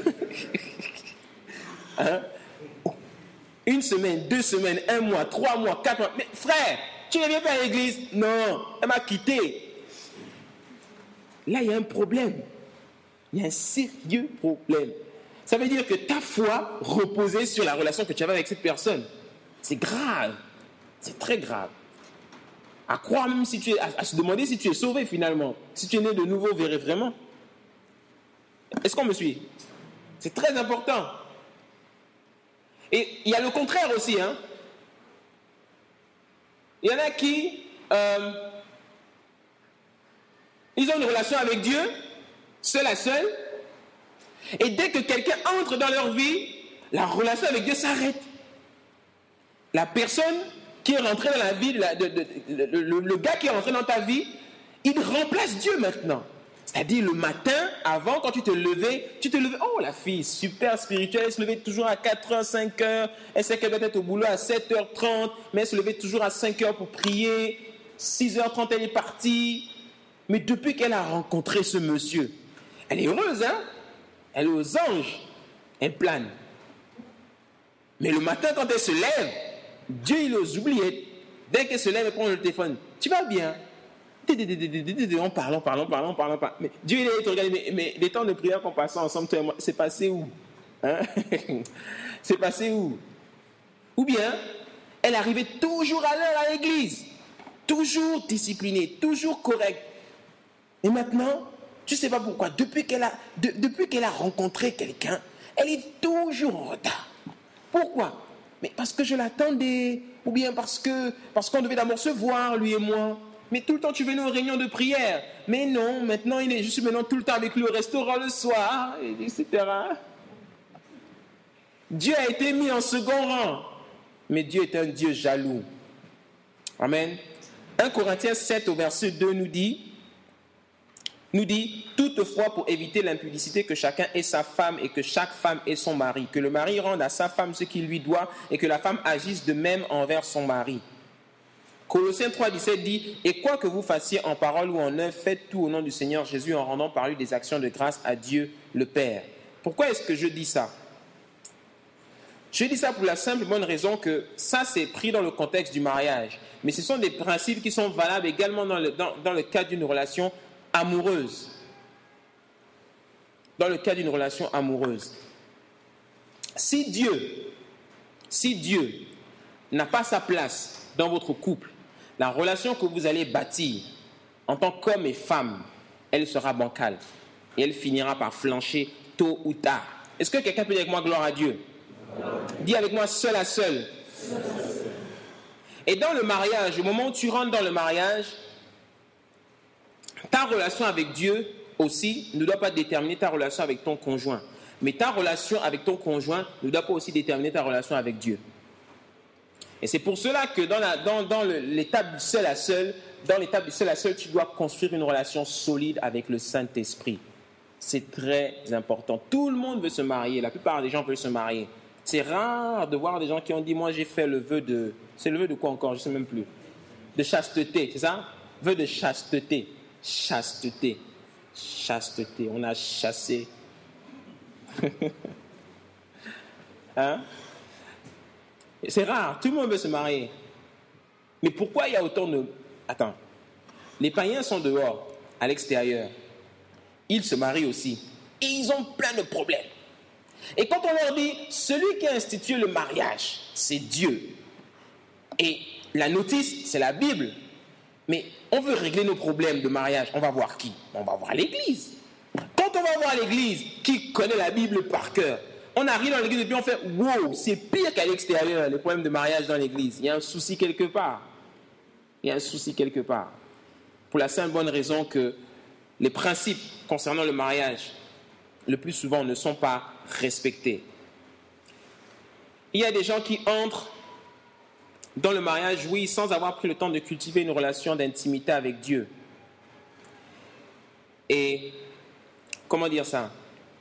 Hein? Une semaine, 2 semaines, 1 mois, 3 mois, 4 mois. Mais frère, tu ne viens pas à l'église? Non, elle m'a quitté. Là, il y a un problème. Il y a un sérieux problème. Ça veut dire que ta foi reposait sur la relation que tu avais avec cette personne. C'est grave. C'est très grave. À croire même si tu es, à se demander si tu es sauvé finalement. Si tu es né de nouveau vraiment. Est-ce qu'on me suit? C'est très important. Et il y a le contraire aussi. Hein. Il y en a qui ils ont une relation avec Dieu, seul à seul. Et dès que quelqu'un entre dans leur vie, la relation avec Dieu s'arrête. La personne qui est rentrée dans la vie, le gars qui est rentré dans ta vie, il remplace Dieu maintenant. C'est-à-dire le matin, avant, quand tu te levais, oh la fille, super spirituelle, elle se levait toujours à 4h, 5h, elle sait qu'elle doit être au boulot à 7h30, mais elle se levait toujours à 5h pour prier, 6h30 elle est partie. Mais depuis qu'elle a rencontré ce monsieur, elle est heureuse, hein? Elle est aux anges, elle plane. Mais le matin, quand elle se lève, Dieu, il ose oublier. Dès qu'elle se lève, elle prend le téléphone. Tu vas bien? On parle. Mais Dieu, il te regarde. Mais les temps de prière qu'on passait ensemble, toi et moi, c'est passé où? Hein? C'est passé où? Ou bien, elle arrivait toujours à l'heure à l'église. Toujours disciplinée, toujours correcte. Et maintenant, tu ne sais pas pourquoi, depuis qu'elle a rencontré quelqu'un, elle est toujours en retard. Pourquoi? Mais parce que je l'attendais, ou bien parce qu'on devait d'abord se voir, lui et moi. Mais tout le temps, tu venais aux réunions de prière. Mais non, maintenant, je suis maintenant tout le temps avec lui au restaurant le soir, etc. Dieu a été mis en second rang. Mais Dieu est un Dieu jaloux. Amen. 1 Corinthiens 7 au verset 2 nous dit, toutefois pour éviter l'impudicité, que chacun ait sa femme et que chaque femme ait son mari, que le mari rende à sa femme ce qu'il lui doit et que la femme agisse de même envers son mari. Colossiens 3,17 dit, et quoi que vous fassiez en parole ou en œuvre, faites tout au nom du Seigneur Jésus en rendant par lui des actions de grâce à Dieu le Père. Pourquoi est-ce que je dis ça? Je dis ça pour la simple et bonne raison que ça c'est pris dans le contexte du mariage, mais ce sont des principes qui sont valables également dans le cadre d'une relation amoureuse. Dans le cas d'une relation amoureuse. Si Dieu n'a pas sa place dans votre couple, la relation que vous allez bâtir en tant qu'homme et femme, elle sera bancale. Et elle finira par flancher tôt ou tard. Est-ce que quelqu'un peut dire avec moi gloire à Dieu? Dis avec moi seul à seul. Et dans le mariage, au moment où tu rentres dans le mariage, ta relation avec Dieu aussi ne doit pas déterminer ta relation avec ton conjoint. Mais ta relation avec ton conjoint ne doit pas aussi déterminer ta relation avec Dieu. Et c'est pour cela que dans l'étape du seul à seul, tu dois construire une relation solide avec le Saint-Esprit. C'est très important. Tout le monde veut se marier. La plupart des gens veulent se marier. C'est rare de voir des gens qui ont dit, moi j'ai fait le vœu de... C'est le vœu de quoi encore? Je ne sais même plus. De chasteté, c'est ça? Vœu de chasteté. Chasteté. On a chassé. Hein? C'est rare, tout le monde veut se marier. Mais pourquoi il y a autant de... Attends. Les païens sont dehors, à l'extérieur. Ils se marient aussi. Et ils ont plein de problèmes. Et quand on leur dit, celui qui a institué le mariage, c'est Dieu. Et la notice, c'est la Bible. Mais on veut régler nos problèmes de mariage. On va voir qui? On va voir l'Église. Quand Lorsqu'on va voir l'église qui connaît la Bible par cœur, on arrive dans l'église et puis on fait « Wow, c'est pire qu'à l'extérieur, les problèmes de mariage dans l'église. » Il y a un souci quelque part. Il y a un souci quelque part. Pour la simple bonne raison que les principes concernant le mariage, le plus souvent, ne sont pas respectés. Il y a des gens qui entrent dans le mariage, oui, sans avoir pris le temps de cultiver une relation d'intimité avec Dieu. Et, comment dire ça?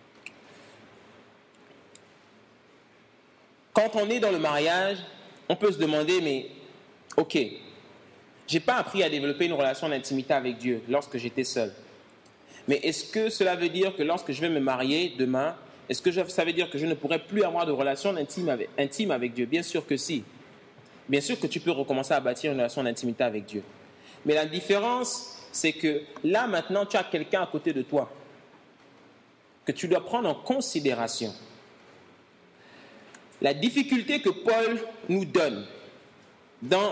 Quand on est dans le mariage, on peut se demander, mais, ok, j'ai pas appris à développer une relation d'intimité avec Dieu lorsque j'étais seul. Mais est-ce que cela veut dire que lorsque je vais me marier demain, est-ce que ça veut dire que je ne pourrai plus avoir de relation intime avec Dieu? Bien sûr que si. Bien sûr que tu peux recommencer à bâtir une relation d'intimité avec Dieu. Mais la différence, c'est que là, maintenant, tu as quelqu'un à côté de toi que tu dois prendre en considération. La difficulté que Paul nous donne dans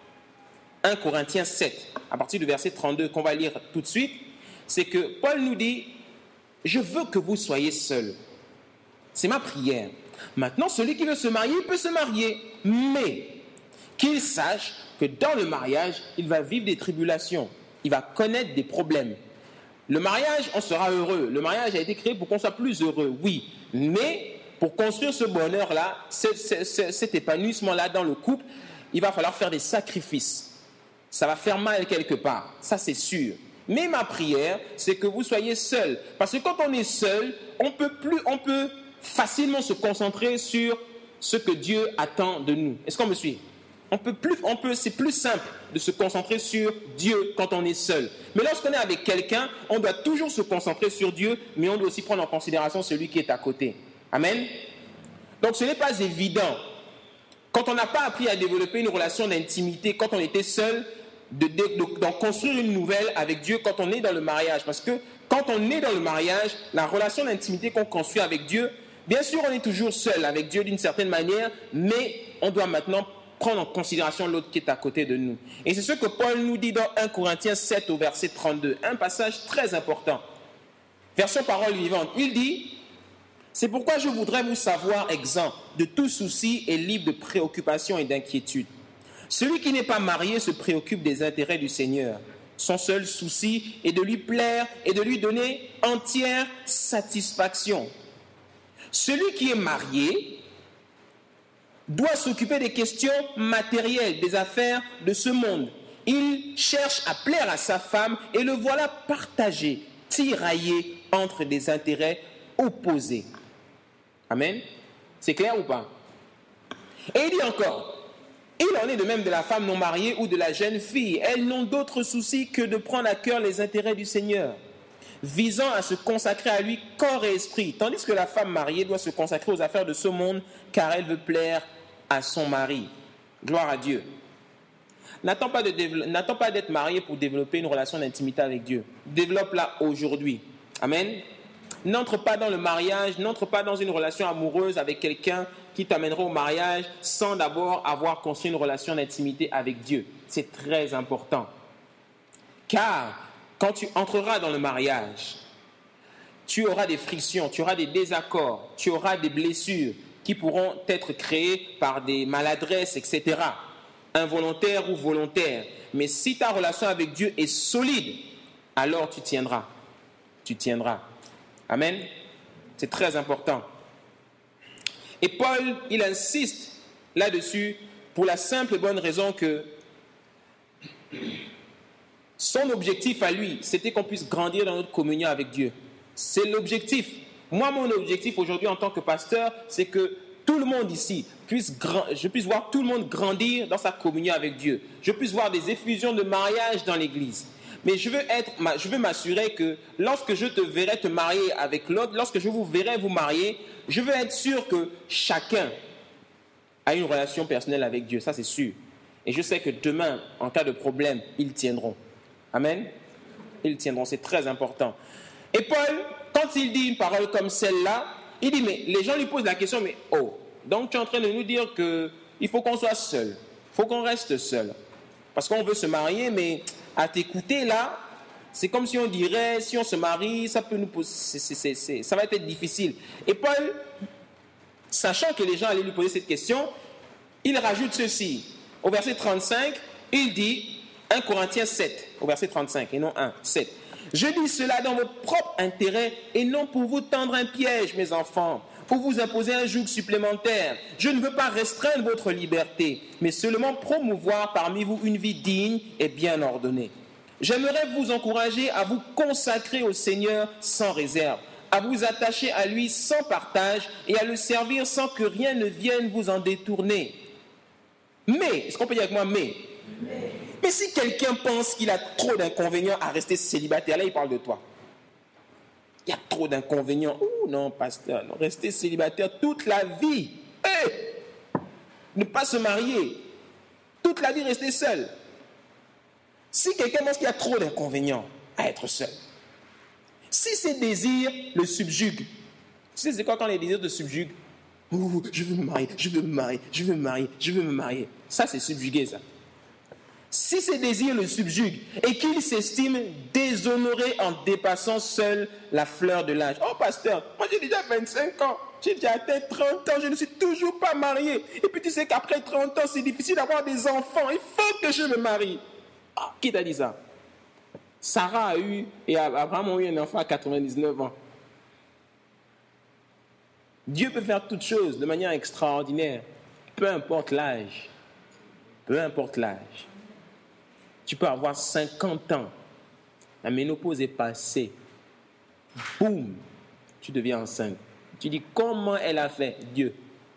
1 Corinthiens 7, à partir du verset 32, qu'on va lire tout de suite, c'est que Paul nous dit « Je veux que vous soyez seuls. » C'est ma prière. Maintenant, celui qui veut se marier, il peut se marier. Mais qu'il sache que dans le mariage, il va vivre des tribulations. Il va connaître des problèmes. Le mariage, on sera heureux. Le mariage a été créé pour qu'on soit plus heureux, oui. Mais pour construire ce bonheur-là, cet épanouissement-là dans le couple, il va falloir faire des sacrifices. Ça va faire mal quelque part. Ça, c'est sûr. Mais ma prière, c'est que vous soyez seuls. Parce que quand on est seul, on peut facilement se concentrer sur ce que Dieu attend de nous. Est-ce qu'on me suit? C'est plus simple de se concentrer sur Dieu quand on est seul. Mais lorsqu'on est avec quelqu'un, on doit toujours se concentrer sur Dieu, mais on doit aussi prendre en considération celui qui est à côté. Amen. Donc ce n'est pas évident. Quand on n'a pas appris à développer une relation d'intimité, quand on était seul, d'en construire une nouvelle avec Dieu quand on est dans le mariage. Parce que quand on est dans le mariage, la relation d'intimité qu'on construit avec Dieu, bien sûr on est toujours seul avec Dieu d'une certaine manière, mais on doit maintenant prendre en considération l'autre qui est à côté de nous. Et c'est ce que Paul nous dit dans 1 Corinthiens 7 au verset 32, un passage très important. Version parole vivante, il dit « C'est pourquoi je voudrais vous savoir exempt de tout souci et libre de préoccupation et d'inquiétude. Celui qui n'est pas marié se préoccupe des intérêts du Seigneur. Son seul souci est de lui plaire et de lui donner entière satisfaction. Celui qui est marié doit s'occuper des questions matérielles, des affaires de ce monde. Il cherche à plaire à sa femme et le voilà partagé, tiraillé entre des intérêts opposés. » Amen. C'est clair ou pas? Et il dit encore, il en est de même de la femme non mariée ou de la jeune fille. Elles n'ont d'autre souci que de prendre à cœur les intérêts du Seigneur, visant à se consacrer à lui corps et esprit, tandis que la femme mariée doit se consacrer aux affaires de ce monde, car elle veut plaire à son mari. Gloire à Dieu. N'attends pas d'être marié pour développer une relation d'intimité avec Dieu. Développe-la aujourd'hui. Amen. N'entre pas dans le mariage, n'entre pas dans une relation amoureuse avec quelqu'un qui t'amènera au mariage sans d'abord avoir construit une relation d'intimité avec Dieu. C'est très important. Car quand tu entreras dans le mariage, tu auras des frictions, tu auras des désaccords, tu auras des blessures qui pourront être créées par des maladresses, etc. Involontaires ou volontaires. Mais si ta relation avec Dieu est solide, alors tu tiendras. Tu tiendras. Amen. C'est très important. Et Paul, il insiste là-dessus pour la simple et bonne raison que son objectif à lui, c'était qu'on puisse grandir dans notre communion avec Dieu. C'est l'objectif. Moi, mon objectif aujourd'hui en tant que pasteur, c'est que tout le monde ici je puisse voir tout le monde grandir dans sa communion avec Dieu. Je puisse voir des effusions de mariage dans l'église. Mais je veux m'assurer que lorsque je te verrai te marier avec l'autre, lorsque je vous verrai vous marier, je veux être sûr que chacun a une relation personnelle avec Dieu. Ça, c'est sûr. Et je sais que demain, en cas de problème, ils tiendront. Amen. Ils tiendront. C'est très important. Et Paul, quand il dit une parole comme celle-là, il dit, mais les gens lui posent la question, mais oh, donc tu es en train de nous dire qu'il faut qu'on soit seul. Il faut qu'on reste seul. Parce qu'on veut se marier, mais à t'écouter là, C'est comme si on dirait, si on se marie, ça peut nous poser, ça va être difficile. Et Paul, sachant que les gens allaient lui poser cette question, il rajoute ceci. Au verset 35, il dit, 1 Corinthiens 7, au verset 35, et non 1, 7. Je dis cela dans votre propre intérêt et non pour vous tendre un piège, mes enfants, pour vous imposer un joug supplémentaire. Je ne veux pas restreindre votre liberté, mais seulement promouvoir parmi vous une vie digne et bien ordonnée. J'aimerais vous encourager à vous consacrer au Seigneur sans réserve, à vous attacher à lui sans partage et à le servir sans que rien ne vienne vous en détourner. Mais, est-ce qu'on peut dire avec moi mais si quelqu'un pense qu'il a trop d'inconvénients à rester célibataire, là il parle de toi. Il y a trop d'inconvénients. Ouh non, pasteur, non, rester célibataire toute la vie. Ne pas se marier. Toute la vie rester seul. Si quelqu'un pense qu'il y a trop d'inconvénients à être seul, si ses désirs le subjuguent, tu sais c'est quoi quand les désirs te subjuguent? Ouh, je veux me marier, je veux me marier, je veux me marier, je veux me marier. Ça c'est subjugué ça. Si ses désirs le subjuguent et qu'il s'estime déshonoré en dépassant seul la fleur de l'âge. Oh pasteur, moi j'ai déjà 25 ans, j'ai déjà atteint 30 ans, je ne suis toujours pas marié. Et puis tu sais qu'après 30 ans, c'est difficile d'avoir des enfants, il faut que je me marie. Ah, qui t'a dit ça? Sarah a eu, et Abraham a eu un enfant à 99 ans. Dieu peut faire toutes choses de manière extraordinaire, peu importe l'âge. Peu importe l'âge. Tu peux avoir 50 ans, la ménopause est passée, boum, tu deviens enceinte. Tu dis comment elle a fait? Dieu.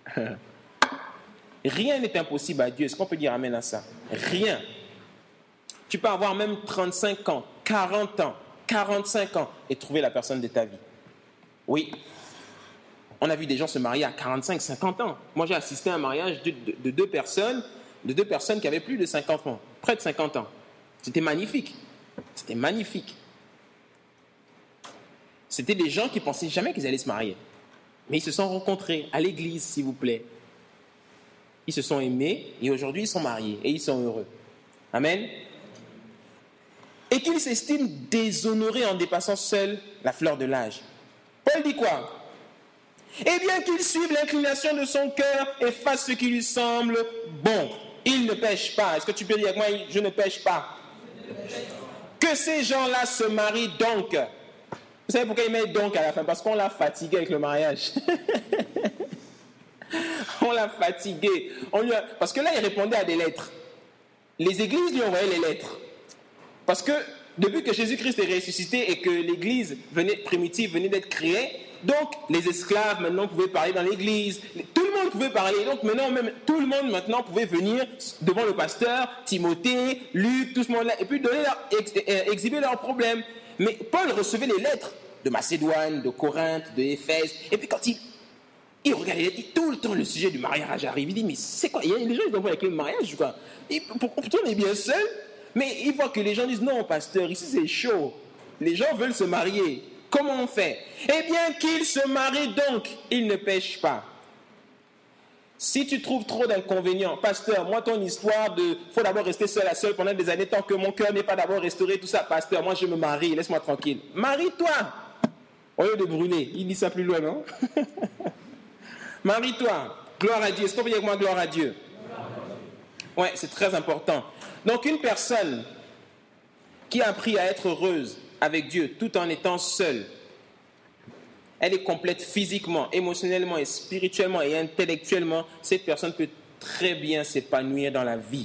Rien n'est impossible à Dieu. Est-ce qu'on peut dire amen à ça? Rien. Tu peux avoir même 35 ans, 40 ans, 45 ans et trouver la personne de ta vie. Oui. On a vu des gens se marier à 45, 50 ans. Moi, j'ai assisté à un mariage de deux personnes qui avaient plus de 50 ans, près de 50 ans. C'était magnifique. C'était magnifique. C'était des gens qui ne pensaient jamais qu'ils allaient se marier. Mais ils se sont rencontrés à l'église, s'il vous plaît. Ils se sont aimés et aujourd'hui, ils sont mariés et ils sont heureux. Amen. Et qu'ils s'estiment déshonorés en dépassant seul la fleur de l'âge. Paul dit quoi? Eh bien qu'il suive l'inclination de son cœur et fasse ce qui lui semble bon. Il ne pêche pas. Est-ce que tu peux dire avec moi, je ne pêche pas? Que ces gens-là se marient donc. Vous savez pourquoi ils mettent donc à la fin? Parce qu'on l'a fatigué avec le mariage. On l'a fatigué. Parce que là, il répondait à des lettres. Les églises lui envoyaient les lettres. Parce que depuis que Jésus-Christ est ressuscité et que l'église primitive venait d'être créée, donc les esclaves maintenant pouvaient parler dans l'église, tout le monde pouvait parler, donc maintenant même tout le monde maintenant pouvait venir devant le pasteur, Timothée, Luc, tout ce monde-là, et puis exhiber leurs problèmes. Mais Paul recevait les lettres de Macédoine, de Corinthe, de Éphèse, et puis quand il regardait tout le temps le sujet du mariage arrive, il dit mais c'est quoi? Il y a des gens qui vont avec le mariage quoi. Pourtant on est bien seul, mais il voit que les gens disent non pasteur, ici c'est chaud, les gens veulent se marier. Comment on fait? Eh bien, qu'il se marie donc, il ne pêche pas. Si tu trouves trop d'inconvénients, pasteur, moi ton histoire de faut d'abord rester seul à seul pendant des années tant que mon cœur n'est pas d'abord restauré, tout ça, pasteur, moi je me marie, laisse-moi tranquille. Marie-toi au lieu de brûler. Il dit ça plus loin, non? Marie-toi. Gloire à Dieu. Est-ce qu'on peut dire avec moi gloire à Dieu? Ouais, c'est très important. Donc une personne qui a appris à être heureuse avec Dieu tout en étant seule, elle est complète physiquement, émotionnellement et spirituellement et intellectuellement, cette personne peut très bien s'épanouir dans la vie.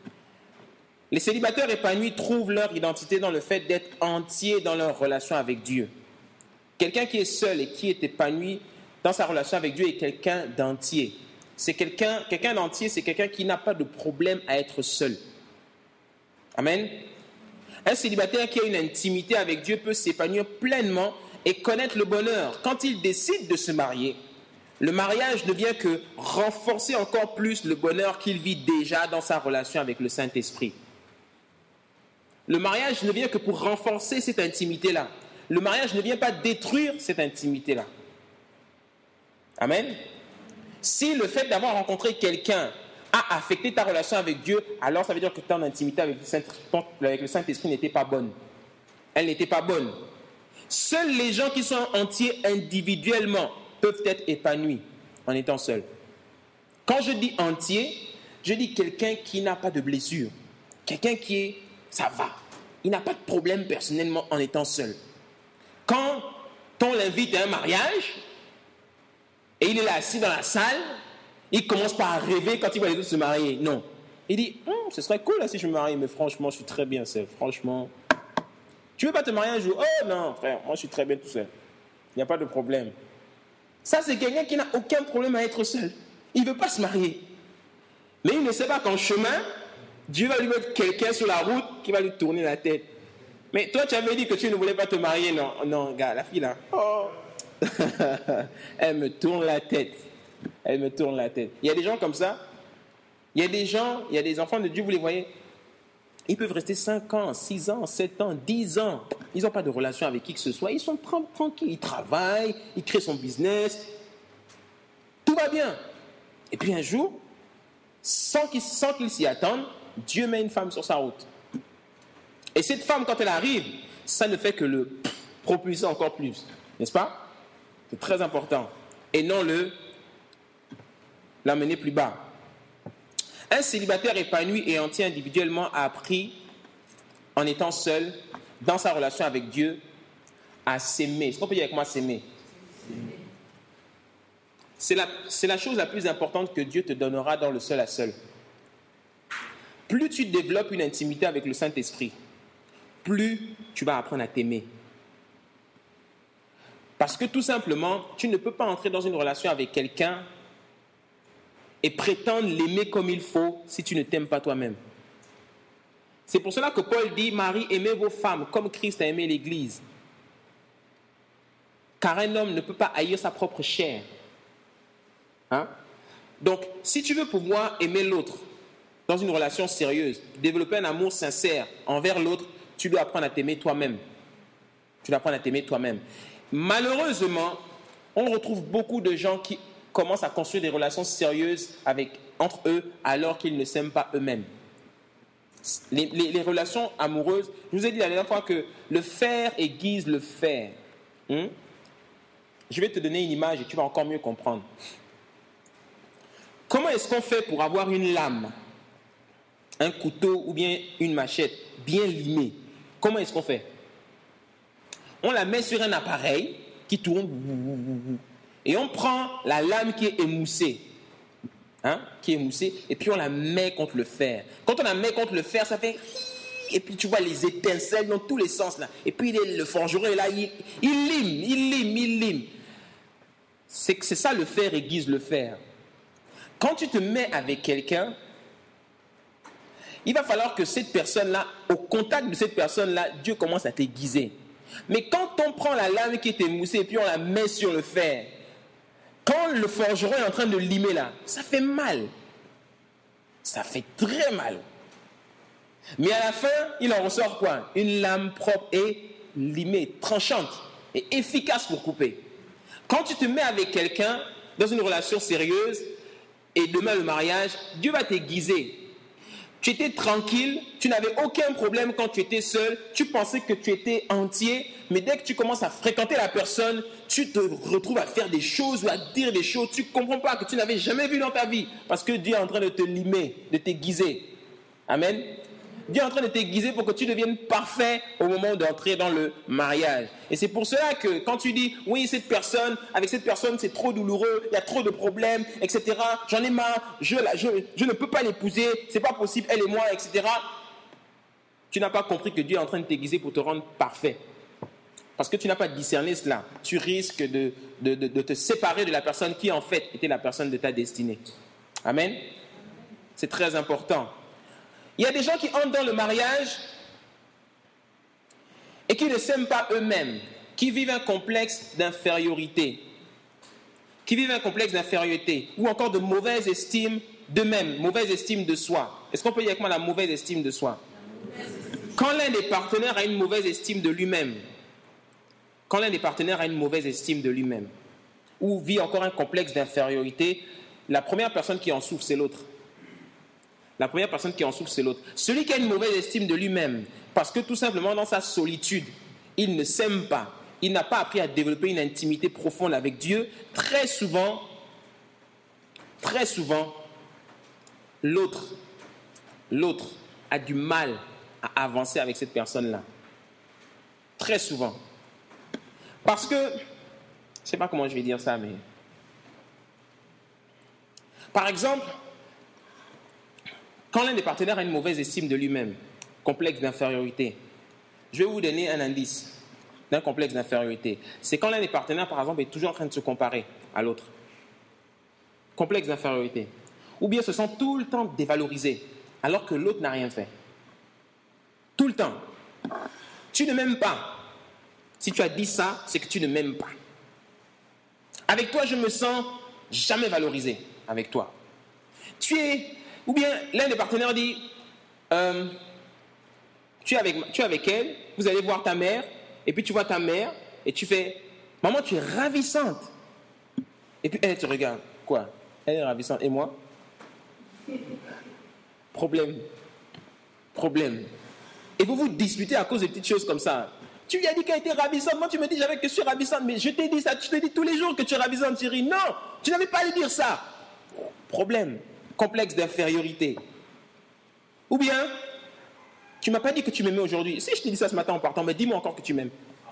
Les célibataires épanouis trouvent leur identité dans le fait d'être entiers dans leur relation avec Dieu. Quelqu'un qui est seul et qui est épanoui dans sa relation avec Dieu est quelqu'un d'entier. Quelqu'un d'entier, c'est quelqu'un qui n'a pas de problème à être seul. Amen. Un célibataire qui a une intimité avec Dieu peut s'épanouir pleinement et connaître le bonheur. Quand il décide de se marier, le mariage ne vient que renforcer encore plus le bonheur qu'il vit déjà dans sa relation avec le Saint-Esprit. Le mariage ne vient que pour renforcer cette intimité-là. Le mariage ne vient pas détruire cette intimité-là. Amen. Si le fait d'avoir rencontré quelqu'un a affecté ta relation avec Dieu, alors ça veut dire que ton intimité avec le Saint-Esprit n'était pas bonne. elle n'était pas bonne. Seuls les gens qui sont entiers individuellement peuvent être épanouis en étant seuls. Quand je dis entier, je dis quelqu'un qui n'a pas de blessure. Quelqu'un ça va. Il n'a pas de problème personnellement en étant seul. Quand on l'invite à un mariage, et il est là assis dans la salle, il commence par rêver quand il va les autres se marier. Non. Il dit, ce serait cool là, si je me marie, mais franchement, je suis très bien seul. Franchement, tu veux pas te marier un jour? Oh non, frère, moi je suis très bien tout seul. Il n'y a pas de problème. Ça, c'est quelqu'un qui n'a aucun problème à être seul. Il ne veut pas se marier. Mais il ne sait pas qu'en chemin, Dieu va lui mettre quelqu'un sur la route qui va lui tourner la tête. Mais toi, tu avais dit que tu ne voulais pas te marier. Non, non, gars, la fille là. Oh. Elle me tourne la tête. Elle me tourne la tête. Il y a des gens comme ça. Il y a des enfants de Dieu, vous les voyez. Ils peuvent rester 5 ans, 6 ans, 7 ans, 10 ans. Ils n'ont pas de relation avec qui que ce soit. Ils sont tranquilles. Ils travaillent, ils créent son business. Tout va bien. Et puis un jour, sans qu'ils s'y attendent, Dieu met une femme sur sa route. Et cette femme, quand elle arrive, ça ne fait que le propulser encore plus. N'est-ce pas? C'est très important. Et non l'amener plus bas. Un célibataire épanoui et entier individuellement a appris, en étant seul, dans sa relation avec Dieu, à s'aimer. Est-ce qu'on peut dire avec moi s'aimer? C'est la chose la plus importante que Dieu te donnera dans le seul à seul. Plus tu développes une intimité avec le Saint-Esprit, plus tu vas apprendre à t'aimer. Parce que tout simplement, tu ne peux pas entrer dans une relation avec quelqu'un et prétendre l'aimer comme il faut si tu ne t'aimes pas toi-même. C'est pour cela que Paul dit, Marie, aimez vos femmes comme Christ a aimé l'Église. Car un homme ne peut pas haïr sa propre chair. Hein? Donc, si tu veux pouvoir aimer l'autre dans une relation sérieuse, développer un amour sincère envers l'autre, tu dois apprendre à t'aimer toi-même. Tu dois apprendre à t'aimer toi-même. Malheureusement, on retrouve beaucoup de gens qui commencent à construire des relations sérieuses entre eux alors qu'ils ne s'aiment pas eux-mêmes. Les relations amoureuses, je vous ai dit la dernière fois que le faire aiguise le faire. Je vais te donner une image et tu vas encore mieux comprendre. Comment est-ce qu'on fait pour avoir une lame, un couteau ou bien une machette bien limée? Comment est-ce qu'on fait? On la met sur un appareil qui tourne et on prend la lame qui est émoussée, et puis on la met contre le fer. Quand on la met contre le fer, ça fait... Et puis tu vois les étincelles dans tous les sens là. Et puis le forgeron est là, il lime. C'est ça le fer aiguise le fer. Quand tu te mets avec quelqu'un, il va falloir que cette personne-là, au contact de cette personne-là, Dieu commence à t'aiguiser. Mais quand on prend la lame qui est émoussée et puis on la met sur le fer, quand le forgeron est en train de limer là, ça fait mal. Ça fait très mal. Mais à la fin, il en ressort quoi? Une lame propre et limée, tranchante et efficace pour couper. Quand tu te mets avec quelqu'un dans une relation sérieuse et demain le mariage, Dieu va t'aiguiser. Tu étais tranquille, tu n'avais aucun problème quand tu étais seul, tu pensais que tu étais entier, mais dès que tu commences à fréquenter la personne, tu te retrouves à faire des choses ou à dire des choses, tu ne comprends pas, que tu n'avais jamais vu dans ta vie, parce que Dieu est en train de te limer, de t'aiguiser. Amen. Dieu est en train de t'aiguiser pour que tu deviennes parfait au moment d'entrer dans le mariage. Et c'est pour cela que quand tu dis, oui, avec cette personne, c'est trop douloureux, il y a trop de problèmes, etc. J'en ai marre, je ne peux pas l'épouser, c'est pas possible, elle et moi, etc. Tu n'as pas compris que Dieu est en train de t'aiguiser pour te rendre parfait. Parce que tu n'as pas discerné cela. Tu risques de te séparer de la personne qui, en fait, était la personne de ta destinée. Amen. C'est très important. Il y a des gens qui entrent dans le mariage et qui ne s'aiment pas eux-mêmes, qui vivent un complexe d'infériorité, ou encore de mauvaise estime d'eux-mêmes, mauvaise estime de soi. Est-ce qu'on peut dire avec moi la mauvaise estime de soi? Quand l'un des partenaires a une mauvaise estime de lui-même, ou vit encore un complexe d'infériorité, la première personne qui en souffre, c'est l'autre. Celui qui a une mauvaise estime de lui-même, parce que tout simplement dans sa solitude, il ne s'aime pas, il n'a pas appris à développer une intimité profonde avec Dieu, très souvent, l'autre a du mal à avancer avec cette personne-là. Très souvent. Parce que, je ne sais pas comment je vais dire ça, mais... Par exemple, quand l'un des partenaires a une mauvaise estime de lui-même, complexe d'infériorité, je vais vous donner un indice d'un complexe d'infériorité. C'est quand l'un des partenaires, par exemple, est toujours en train de se comparer à l'autre. Complexe d'infériorité. Ou bien se sent tout le temps dévalorisé, alors que l'autre n'a rien fait. Tout le temps. Tu ne m'aimes pas. Si tu as dit ça, c'est que tu ne m'aimes pas. Avec toi, je me sens jamais valorisé. Avec toi. Ou bien l'un des partenaires dit, tu es avec elle, vous allez voir ta mère, et puis tu vois ta mère, et tu fais, maman, tu es ravissante. Et puis elle te regarde. Quoi? Elle est ravissante. Et moi? Problème. Et vous vous disputez à cause de petites choses comme ça. Tu lui as dit qu'elle était ravissante. Moi, tu me dis jamais que je suis ravissante. Mais je t'ai dit ça. Je te dis tous les jours que tu es ravissante, Thierry. Non, tu n'avais pas à lui dire ça. Problème. Complexe d'infériorité. Ou bien, tu ne m'as pas dit que tu m'aimais aujourd'hui. Si je t'ai dit ça ce matin en partant, mais dis-moi encore que tu m'aimes.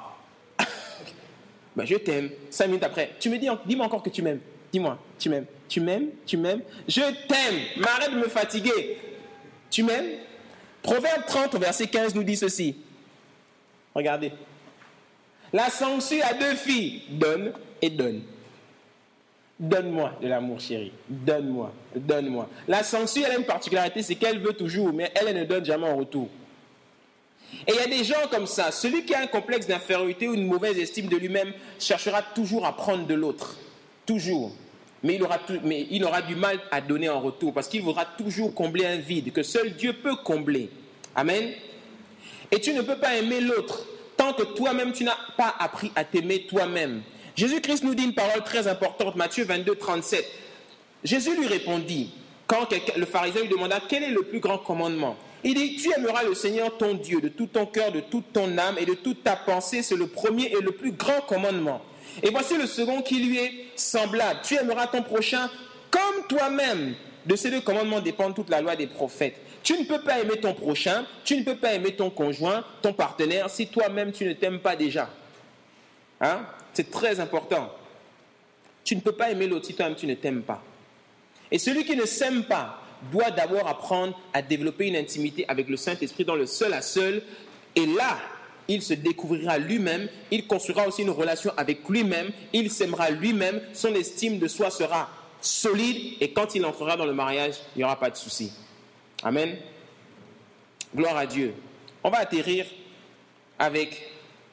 Ben, je t'aime. 5 minutes après, tu me dis, dis-moi encore que tu m'aimes. Dis-moi, tu m'aimes. Tu m'aimes. Je t'aime. Mais arrête de me fatiguer. Tu m'aimes. Proverbe 30, verset 15 nous dit ceci. Regardez. La sangsue a 2 filles. Donne et donne. Donne-moi de l'amour, chérie. Donne-moi. La sangsue, elle a une particularité, c'est qu'elle veut toujours, mais elle ne donne jamais en retour. Et il y a des gens comme ça. Celui qui a un complexe d'infériorité ou une mauvaise estime de lui-même cherchera toujours à prendre de l'autre. Toujours. Mais il aura du mal à donner en retour parce qu'il voudra toujours combler un vide que seul Dieu peut combler. Amen. Et tu ne peux pas aimer l'autre tant que toi-même tu n'as pas appris à t'aimer toi-même. Jésus-Christ nous dit une parole très importante, Matthieu 22, 37. Jésus lui répondit, quand le pharisien lui demanda quel est le plus grand commandement. Il dit, tu aimeras le Seigneur ton Dieu de tout ton cœur, de toute ton âme et de toute ta pensée. C'est le premier et le plus grand commandement. Et voici le second qui lui est semblable. Tu aimeras ton prochain comme toi-même. De ces 2 commandements dépend toute la loi des prophètes. Tu ne peux pas aimer ton prochain, tu ne peux pas aimer ton conjoint, ton partenaire, si toi-même tu ne t'aimes pas déjà. Hein? C'est très important. Tu ne peux pas aimer l'autre si toi-même tu ne t'aimes pas. Et celui qui ne s'aime pas doit d'abord apprendre à développer une intimité avec le Saint-Esprit dans le seul à seul. Et là, il se découvrira lui-même, il construira aussi une relation avec lui-même, il s'aimera lui-même, son estime de soi sera solide et quand il entrera dans le mariage, il n'y aura pas de souci. Amen. Gloire à Dieu. On va atterrir avec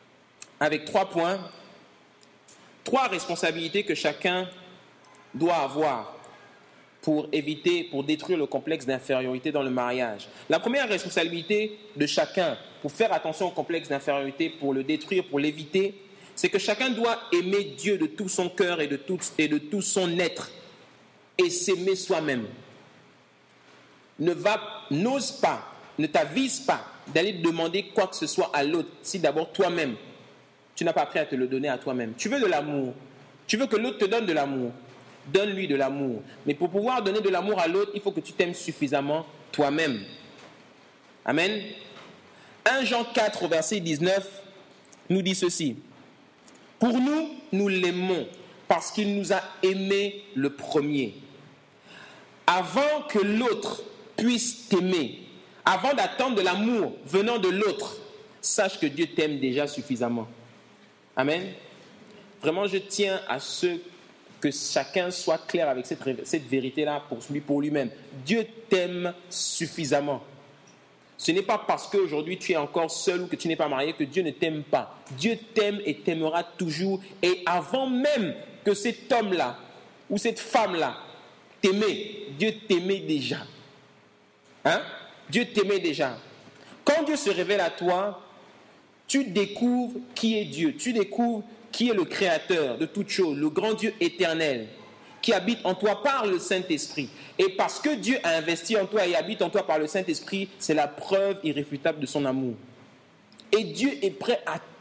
3 points, 3 responsabilités que chacun doit avoir pour détruire le complexe d'infériorité dans le mariage. La première responsabilité de chacun pour faire attention au complexe d'infériorité, pour le détruire, pour l'éviter, c'est que chacun doit aimer Dieu de tout son cœur et de tout son être et s'aimer soi-même. N'ose pas, ne t'avise pas d'aller demander quoi que ce soit à l'autre si d'abord toi-même, tu n'as pas appris à te le donner à toi-même. Tu veux de l'amour, tu veux que l'autre te donne de l'amour. Donne-lui de l'amour. Mais pour pouvoir donner de l'amour à l'autre, il faut que tu t'aimes suffisamment toi-même. Amen. 1 Jean 4, verset 19, nous dit ceci. Pour nous, nous l'aimons parce qu'il nous a aimés le premier. Avant que l'autre puisse t'aimer, avant d'attendre de l'amour venant de l'autre, sache que Dieu t'aime déjà suffisamment. Amen. Vraiment, je tiens à que chacun soit clair avec cette vérité-là pour lui-même. Dieu t'aime suffisamment. Ce n'est pas parce qu'aujourd'hui tu es encore seul ou que tu n'es pas marié que Dieu ne t'aime pas. Dieu t'aime et t'aimera toujours. Et avant même que cet homme-là ou cette femme-là t'aimait, Dieu t'aimait déjà. Hein? Dieu t'aimait déjà. Quand Dieu se révèle à toi, tu découvres qui est Dieu. Tu découvres qui est le créateur de toutes choses, le grand Dieu éternel, qui habite en toi par le Saint-Esprit. Et parce que Dieu a investi en toi et habite en toi par le Saint-Esprit, c'est la preuve irréfutable de son amour. Et Dieu est prêt à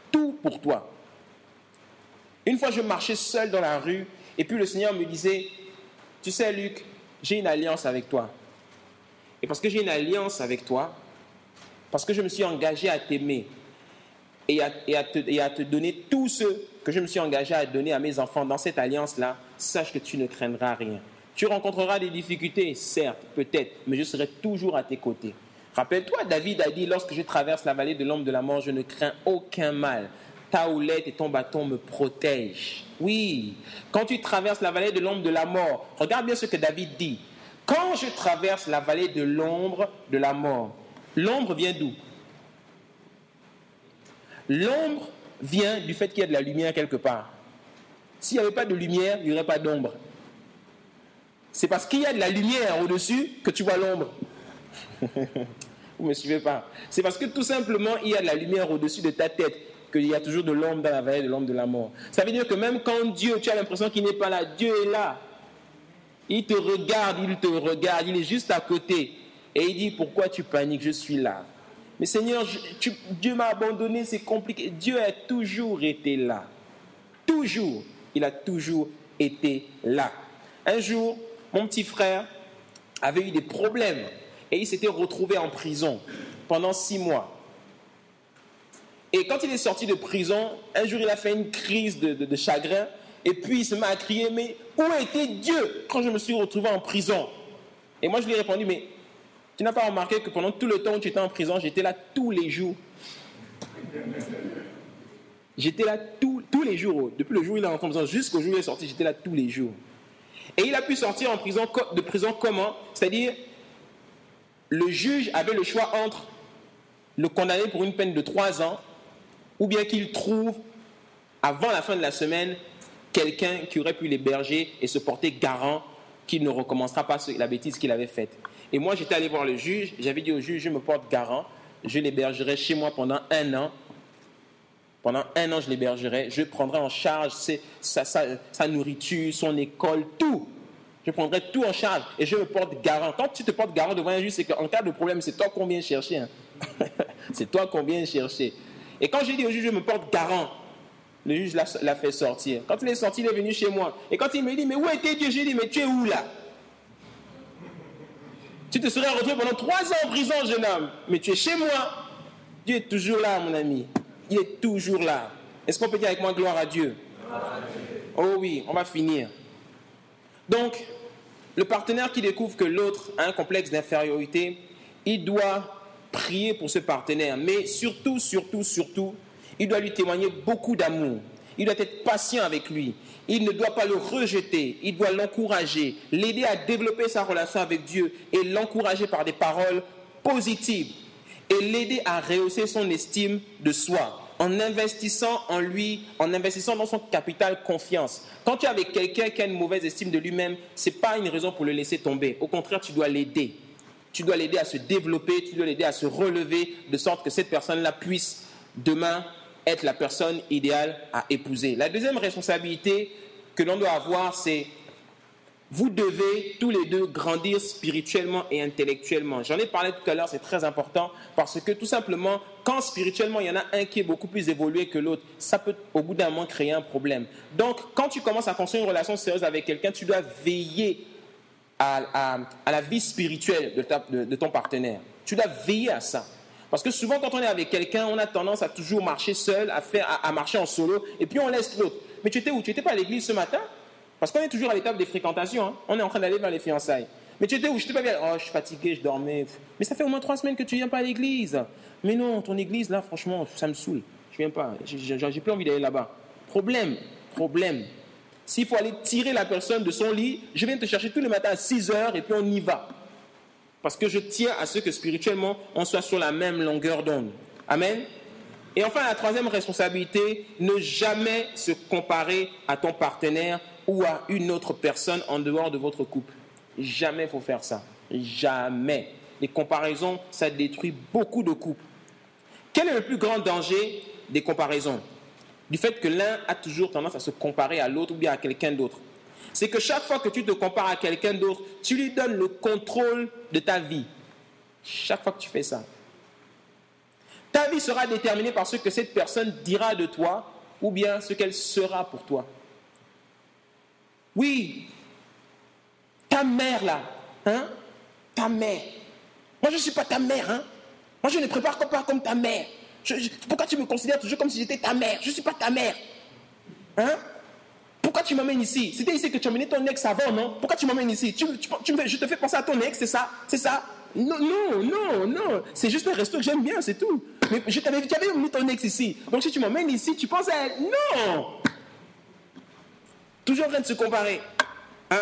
tout pour toi. Une fois, je marchais seul dans la rue et puis le Seigneur me disait, tu sais Luc, j'ai une alliance avec toi. Et parce que j'ai une alliance avec toi, parce que je me suis engagé à t'aimer et à te donner tout ce que je me suis engagé à donner à mes enfants dans cette alliance-là, sache que tu ne craindras rien. Tu rencontreras des difficultés, certes, peut-être, mais je serai toujours à tes côtés. Rappelle-toi, David a dit, lorsque je traverse la vallée de l'ombre de la mort, je ne crains aucun mal. Ta houlette et ton bâton me protègent. Oui, quand tu traverses la vallée de l'ombre de la mort, regarde bien ce que David dit. Quand je traverse la vallée de l'ombre de la mort, l'ombre vient d'où? L'ombre vient du fait qu'il y a de la lumière quelque part. S'il n'y avait pas de lumière, il n'y aurait pas d'ombre. C'est parce qu'il y a de la lumière au-dessus que tu vois l'ombre. Vous ne me suivez pas? C'est parce que tout simplement, il y a de la lumière au-dessus de ta tête qu'il y a toujours de l'ombre dans la vallée de l'ombre de la mort. Ça veut dire que même quand Dieu, tu as l'impression qu'il n'est pas là, Dieu est là. Il te regarde, il est juste à côté. Et il dit, pourquoi tu paniques? Je suis là. Mais Seigneur, Dieu m'a abandonné, c'est compliqué. Dieu a toujours été là. Toujours. Il a toujours été là. Un jour, mon petit frère avait eu des problèmes et il s'était retrouvé en prison pendant 6 mois. Et quand il est sorti de prison, un jour il a fait une crise de chagrin et puis il se met à crier, mais où était Dieu quand je me suis retrouvé en prison? Et moi je lui ai répondu, mais tu n'as pas remarqué que pendant tout le temps où tu étais en prison, j'étais là tous les jours. J'étais là tous les jours. Depuis le jour où il est rentré en prison jusqu'au jour où il est sorti, j'étais là tous les jours. Et il a pu sortir de prison comment? C'est-à-dire, le juge avait le choix entre le condamner pour une peine de 3 ans ou bien qu'il trouve, avant la fin de la semaine, quelqu'un qui aurait pu l'héberger et se porter garant qu'il ne recommencera pas la bêtise qu'il avait faite. Et moi, j'étais allé voir le juge, j'avais dit au juge, je me porte garant, je l'hébergerai chez moi pendant 1 an. Pendant 1 an, je l'hébergerai, je prendrai en charge sa nourriture, son école, tout. Je prendrai tout en charge et je me porte garant. Quand tu te portes garant devant un juge, c'est qu'en cas de problème, c'est toi qu'on vient chercher. Hein. C'est toi qu'on vient chercher. Et quand j'ai dit au juge, je me porte garant, le juge l'a fait sortir. Quand il est sorti, il est venu chez moi. Et quand il me dit, mais où était Dieu? J'ai dit, mais tu es où là? Tu te serais retrouvé pendant 3 ans en prison, jeune homme. Mais tu es chez moi. Dieu est toujours là, mon ami. Il est toujours là. Est-ce qu'on peut dire avec moi gloire à Dieu? Oh oui, on va finir. Donc, le partenaire qui découvre que l'autre a un complexe d'infériorité, il doit prier pour ce partenaire. Mais surtout, il doit lui témoigner beaucoup d'amour. Il doit être patient avec lui. Il ne doit pas le rejeter. Il doit l'encourager, l'aider à développer sa relation avec Dieu et l'encourager par des paroles positives et l'aider à rehausser son estime de soi en investissant en lui, en investissant dans son capital confiance. Quand tu es avec quelqu'un qui a une mauvaise estime de lui-même, ce n'est pas une raison pour le laisser tomber. Au contraire, tu dois l'aider. Tu dois l'aider à se développer, tu dois l'aider à se relever de sorte que cette personne-là puisse demain être la personne idéale à épouser. La deuxième responsabilité que l'on doit avoir, c'est vous devez tous les deux grandir spirituellement et intellectuellement. J'en ai parlé tout à l'heure, c'est très important parce que tout simplement, quand spirituellement il y en a un qui est beaucoup plus évolué que l'autre, ça peut au bout d'un moment créer un problème. Donc, quand tu commences à construire une relation sérieuse avec quelqu'un, tu dois veiller à la vie spirituelle de ton partenaire. Tu dois veiller à ça. Parce que souvent, quand on est avec quelqu'un, on a tendance à toujours marcher seul, à marcher en solo, et puis on laisse l'autre. Mais tu étais où? Tu n'étais pas à l'église ce matin? Parce qu'on est toujours à l'étape des fréquentations. Hein. On est en train d'aller vers les fiançailles. Mais tu étais où? Je n'étais pas bien. Oh, je suis fatigué, je dormais. Mais ça fait au moins 3 semaines que tu ne viens pas à l'église. Mais non, ton église, là, franchement, ça me saoule. Je ne viens pas. J'ai plus envie d'aller là-bas. Problème. S'il faut aller tirer la personne de son lit, je viens te chercher tous les matins à 6 heures et puis on y va. Parce que je tiens à ce que spirituellement, on soit sur la même longueur d'onde. Amen. Et enfin, la troisième responsabilité, ne jamais se comparer à ton partenaire ou à une autre personne en dehors de votre couple. Jamais il faut faire ça. Jamais. Les comparaisons, ça détruit beaucoup de couples. Quel est le plus grand danger des comparaisons? Du fait que l'un a toujours tendance à se comparer à l'autre ou bien à quelqu'un d'autre. C'est que chaque fois que tu te compares à quelqu'un d'autre, tu lui donnes le contrôle de ta vie. Chaque fois que tu fais ça. Ta vie sera déterminée par ce que cette personne dira de toi ou bien ce qu'elle sera pour toi. Oui, ta mère là, hein? Ta mère. Moi je ne suis pas ta mère, hein? Moi je ne prépare pas comme ta mère. Pourquoi tu me considères toujours comme si j'étais ta mère? Je ne suis pas ta mère. Hein? Pourquoi tu m'amènes ici? C'était ici que tu as amené ton ex avant, non? Pourquoi tu m'amènes ici? Je te fais penser à ton ex, c'est ça? C'est ça? Non. C'est juste un resto que j'aime bien, c'est tout. Mais tu avais amené ton ex ici. Donc si tu m'emmènes ici, tu penses à elle. Non! Toujours en train de se comparer. Hein?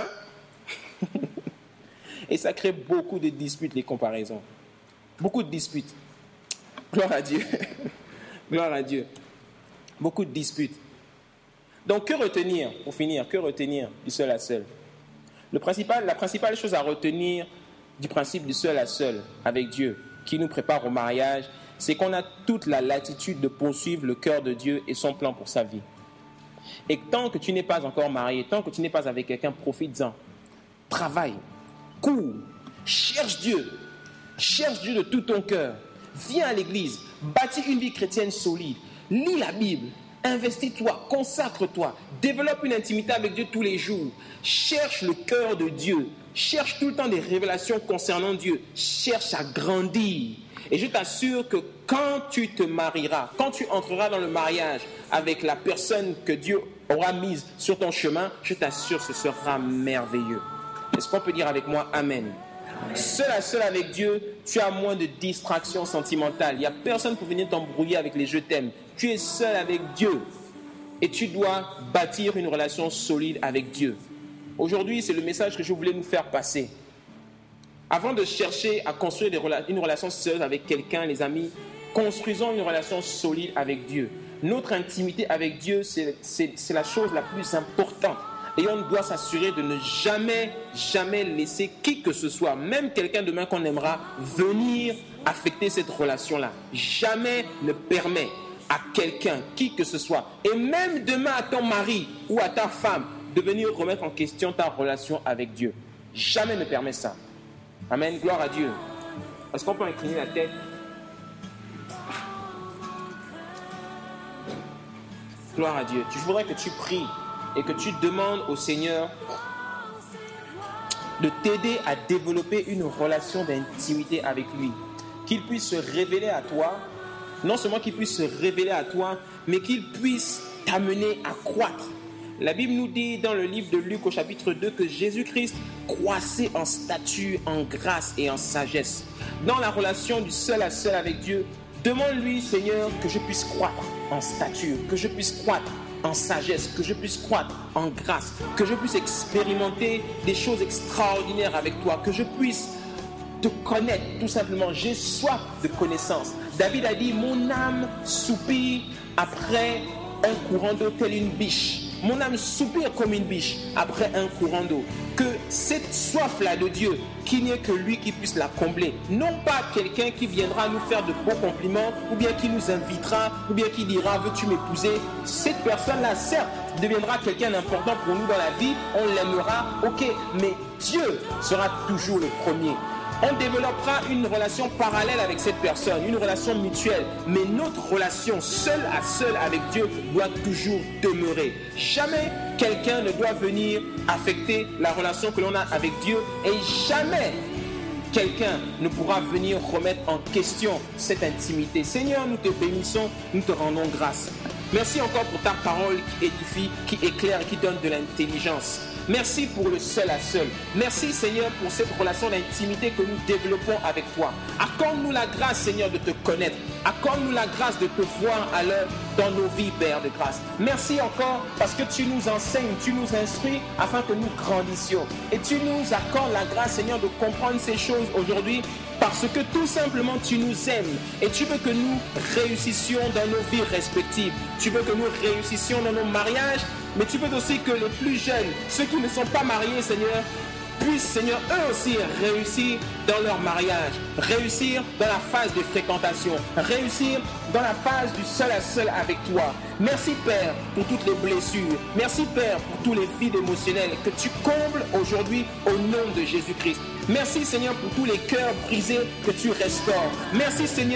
Et ça crée beaucoup de disputes, les comparaisons. Beaucoup de disputes. Gloire à Dieu. Gloire à Dieu. Beaucoup de disputes. Donc, que retenir, pour finir, que retenir du seul à seul? La principale chose à retenir du principe du seul à seul avec Dieu, qui nous prépare au mariage, c'est qu'on a toute la latitude de poursuivre le cœur de Dieu et son plan pour sa vie. Et tant que tu n'es pas encore marié, tant que tu n'es pas avec quelqu'un, profites-en. Travaille, cours, cherche Dieu de tout ton cœur. Viens à l'église, bâtis une vie chrétienne solide, lis la Bible, investis-toi, consacre-toi, développe une intimité avec Dieu tous les jours, cherche le cœur de Dieu, cherche tout le temps des révélations concernant Dieu, cherche à grandir. Et je t'assure que quand tu te marieras, quand tu entreras dans le mariage avec la personne que Dieu aura mise sur ton chemin, je t'assure que ce sera merveilleux. Est-ce qu'on peut dire avec moi Amen? Seul à seul avec Dieu, tu as moins de distractions sentimentales. Il n'y a personne pour venir t'embrouiller avec les je t'aime. Tu es seul avec Dieu et tu dois bâtir une relation solide avec Dieu. Aujourd'hui, c'est le message que je voulais nous faire passer. Avant de chercher à construire une relation seule avec quelqu'un, les amis, construisons une relation solide avec Dieu. Notre intimité avec Dieu, c'est la chose la plus importante. Et on doit s'assurer de ne jamais laisser qui que ce soit, même quelqu'un demain qu'on aimera, venir affecter cette relation-là. Jamais ne permet à quelqu'un, qui que ce soit, et même demain à ton mari ou à ta femme, de venir remettre en question ta relation avec Dieu. Jamais ne permet ça. Amen, gloire à Dieu. Est-ce qu'on peut incliner la tête? Gloire à Dieu. Je voudrais que tu pries et que tu demandes au Seigneur de t'aider à développer une relation d'intimité avec lui. Qu'il puisse se révéler à toi, non seulement qu'il puisse se révéler à toi, mais qu'il puisse t'amener à croître. La Bible nous dit dans le livre de Luc au chapitre 2 que Jésus-Christ croissait en stature, en grâce et en sagesse. Dans la relation du seul à seul avec Dieu, demande-lui, Seigneur, que je puisse croître en stature, que je puisse croître en sagesse, que je puisse croître en grâce, que je puisse expérimenter des choses extraordinaires avec toi, que je puisse te connaître tout simplement. J'ai soif de connaissance. David a dit, mon âme soupire après un courant d'eau tel une biche. Mon âme soupire comme une biche après un courant d'eau. Que cette soif-là de Dieu, qu'il n'y ait que lui qui puisse la combler. Non pas quelqu'un qui viendra nous faire de beaux compliments, ou bien qui nous invitera, ou bien qui dira, veux-tu m'épouser? Cette personne-là, certes, deviendra quelqu'un d'important pour nous dans la vie, on l'aimera, ok, mais Dieu sera toujours le premier. On développera une relation parallèle avec cette personne, une relation mutuelle. Mais notre relation seul à seul avec Dieu doit toujours demeurer. Jamais quelqu'un ne doit venir affecter la relation que l'on a avec Dieu et jamais quelqu'un ne pourra venir remettre en question cette intimité. Seigneur, nous te bénissons, nous te rendons grâce. Merci encore pour ta parole qui édifie, qui éclaire et qui donne de l'intelligence. Merci pour le seul à seul. Merci Seigneur pour cette relation d'intimité que nous développons avec toi. Accorde-nous la grâce Seigneur de te connaître. Accorde-nous la grâce de te voir à l'œuvre dans nos vies, Père de grâce. Merci encore parce que tu nous enseignes, tu nous instruis afin que nous grandissions. Et tu nous accordes la grâce Seigneur de comprendre ces choses aujourd'hui parce que tout simplement tu nous aimes et tu veux que nous réussissions dans nos vies respectives. Tu veux que nous réussissions dans nos mariages, mais tu veux aussi que les plus jeunes, ceux qui ne sont pas mariés, Seigneur, puissent, Seigneur, eux aussi réussir dans leur mariage, réussir dans la phase de fréquentation, réussir dans la phase du seul à seul avec toi. Merci Père pour toutes les blessures. Merci Père pour tous les vides émotionnels que tu combles aujourd'hui au nom de Jésus-Christ. Merci Seigneur pour tous les cœurs brisés que tu restaures. Merci Seigneur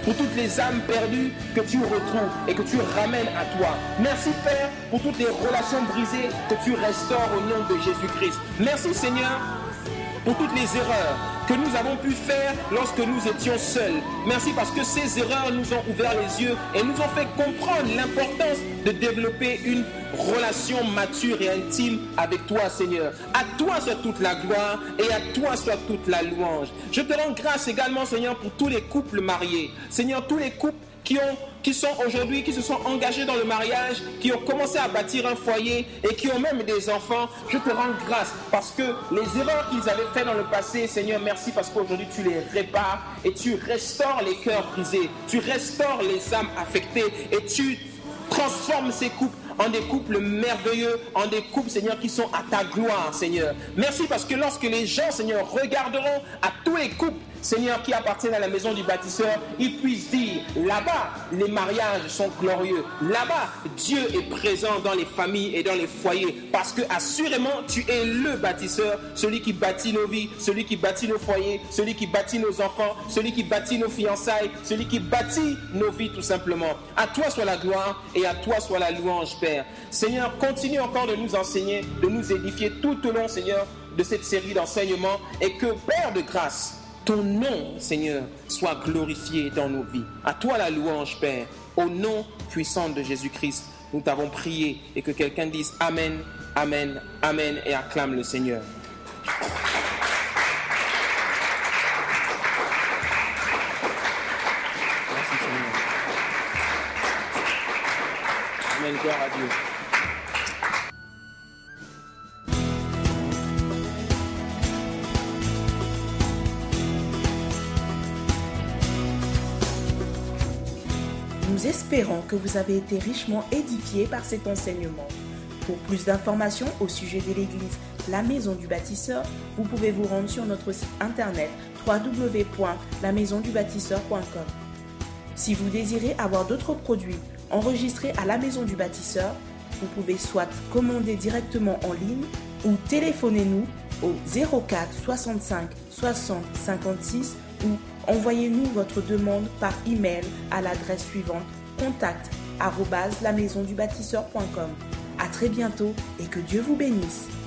pour toutes les âmes perdues que tu retrouves et que tu ramènes à toi. Merci Père pour toutes les relations brisées que tu restaures au nom de Jésus-Christ. Merci Seigneur pour toutes les erreurs que nous avons pu faire lorsque nous étions seuls. Merci parce que ces erreurs nous ont ouvert les yeux et nous ont fait comprendre l'importance de développer une relation mature et intime avec toi, Seigneur. À toi soit toute la gloire et à toi soit toute la louange. Je te rends grâce également, Seigneur, pour tous les couples mariés. Seigneur, tous les couples qui sont aujourd'hui, qui se sont engagés dans le mariage, qui ont commencé à bâtir un foyer et qui ont même des enfants. Je te rends grâce parce que les erreurs qu'ils avaient faites dans le passé, Seigneur, merci parce qu'aujourd'hui tu les répares et tu restaures les cœurs brisés, tu restaures les âmes affectées et tu transformes ces couples en des couples merveilleux, en des couples, Seigneur, qui sont à ta gloire, Seigneur. Merci parce que lorsque les gens, Seigneur, regarderont à tous les couples, Seigneur, qui appartiennent à la maison du bâtisseur, ils puissent dire, là-bas, les mariages sont glorieux. Là-bas, Dieu est présent dans les familles et dans les foyers. Parce que, assurément, tu es le bâtisseur, celui qui bâtit nos vies, celui qui bâtit nos foyers, celui qui bâtit nos enfants, celui qui bâtit nos fiançailles, celui qui bâtit nos vies, tout simplement. À toi soit la gloire et à toi soit la louange, Père. Seigneur, continue encore de nous enseigner, de nous édifier tout au long, Seigneur, de cette série d'enseignements et que, Père de grâce, ton nom, Seigneur, soit glorifié dans nos vies. À toi la louange, Père. Au nom puissant de Jésus-Christ, nous t'avons prié et que quelqu'un dise Amen, Amen, Amen et acclame le Seigneur. Merci Seigneur. Amen, gloire à Dieu. Nous espérons que vous avez été richement édifiés par cet enseignement. Pour plus d'informations au sujet de l'église La Maison du Bâtisseur, vous pouvez vous rendre sur notre site internet www.lamaisondubâtisseur.com. Si vous désirez avoir d'autres produits enregistrés à La Maison du Bâtisseur, vous pouvez soit commander directement en ligne ou téléphonez-nous au 04 65 60 56 ou envoyez-nous votre demande par email à l'adresse suivante contact@lamaisondubâtisseur.com. À très bientôt et que Dieu vous bénisse.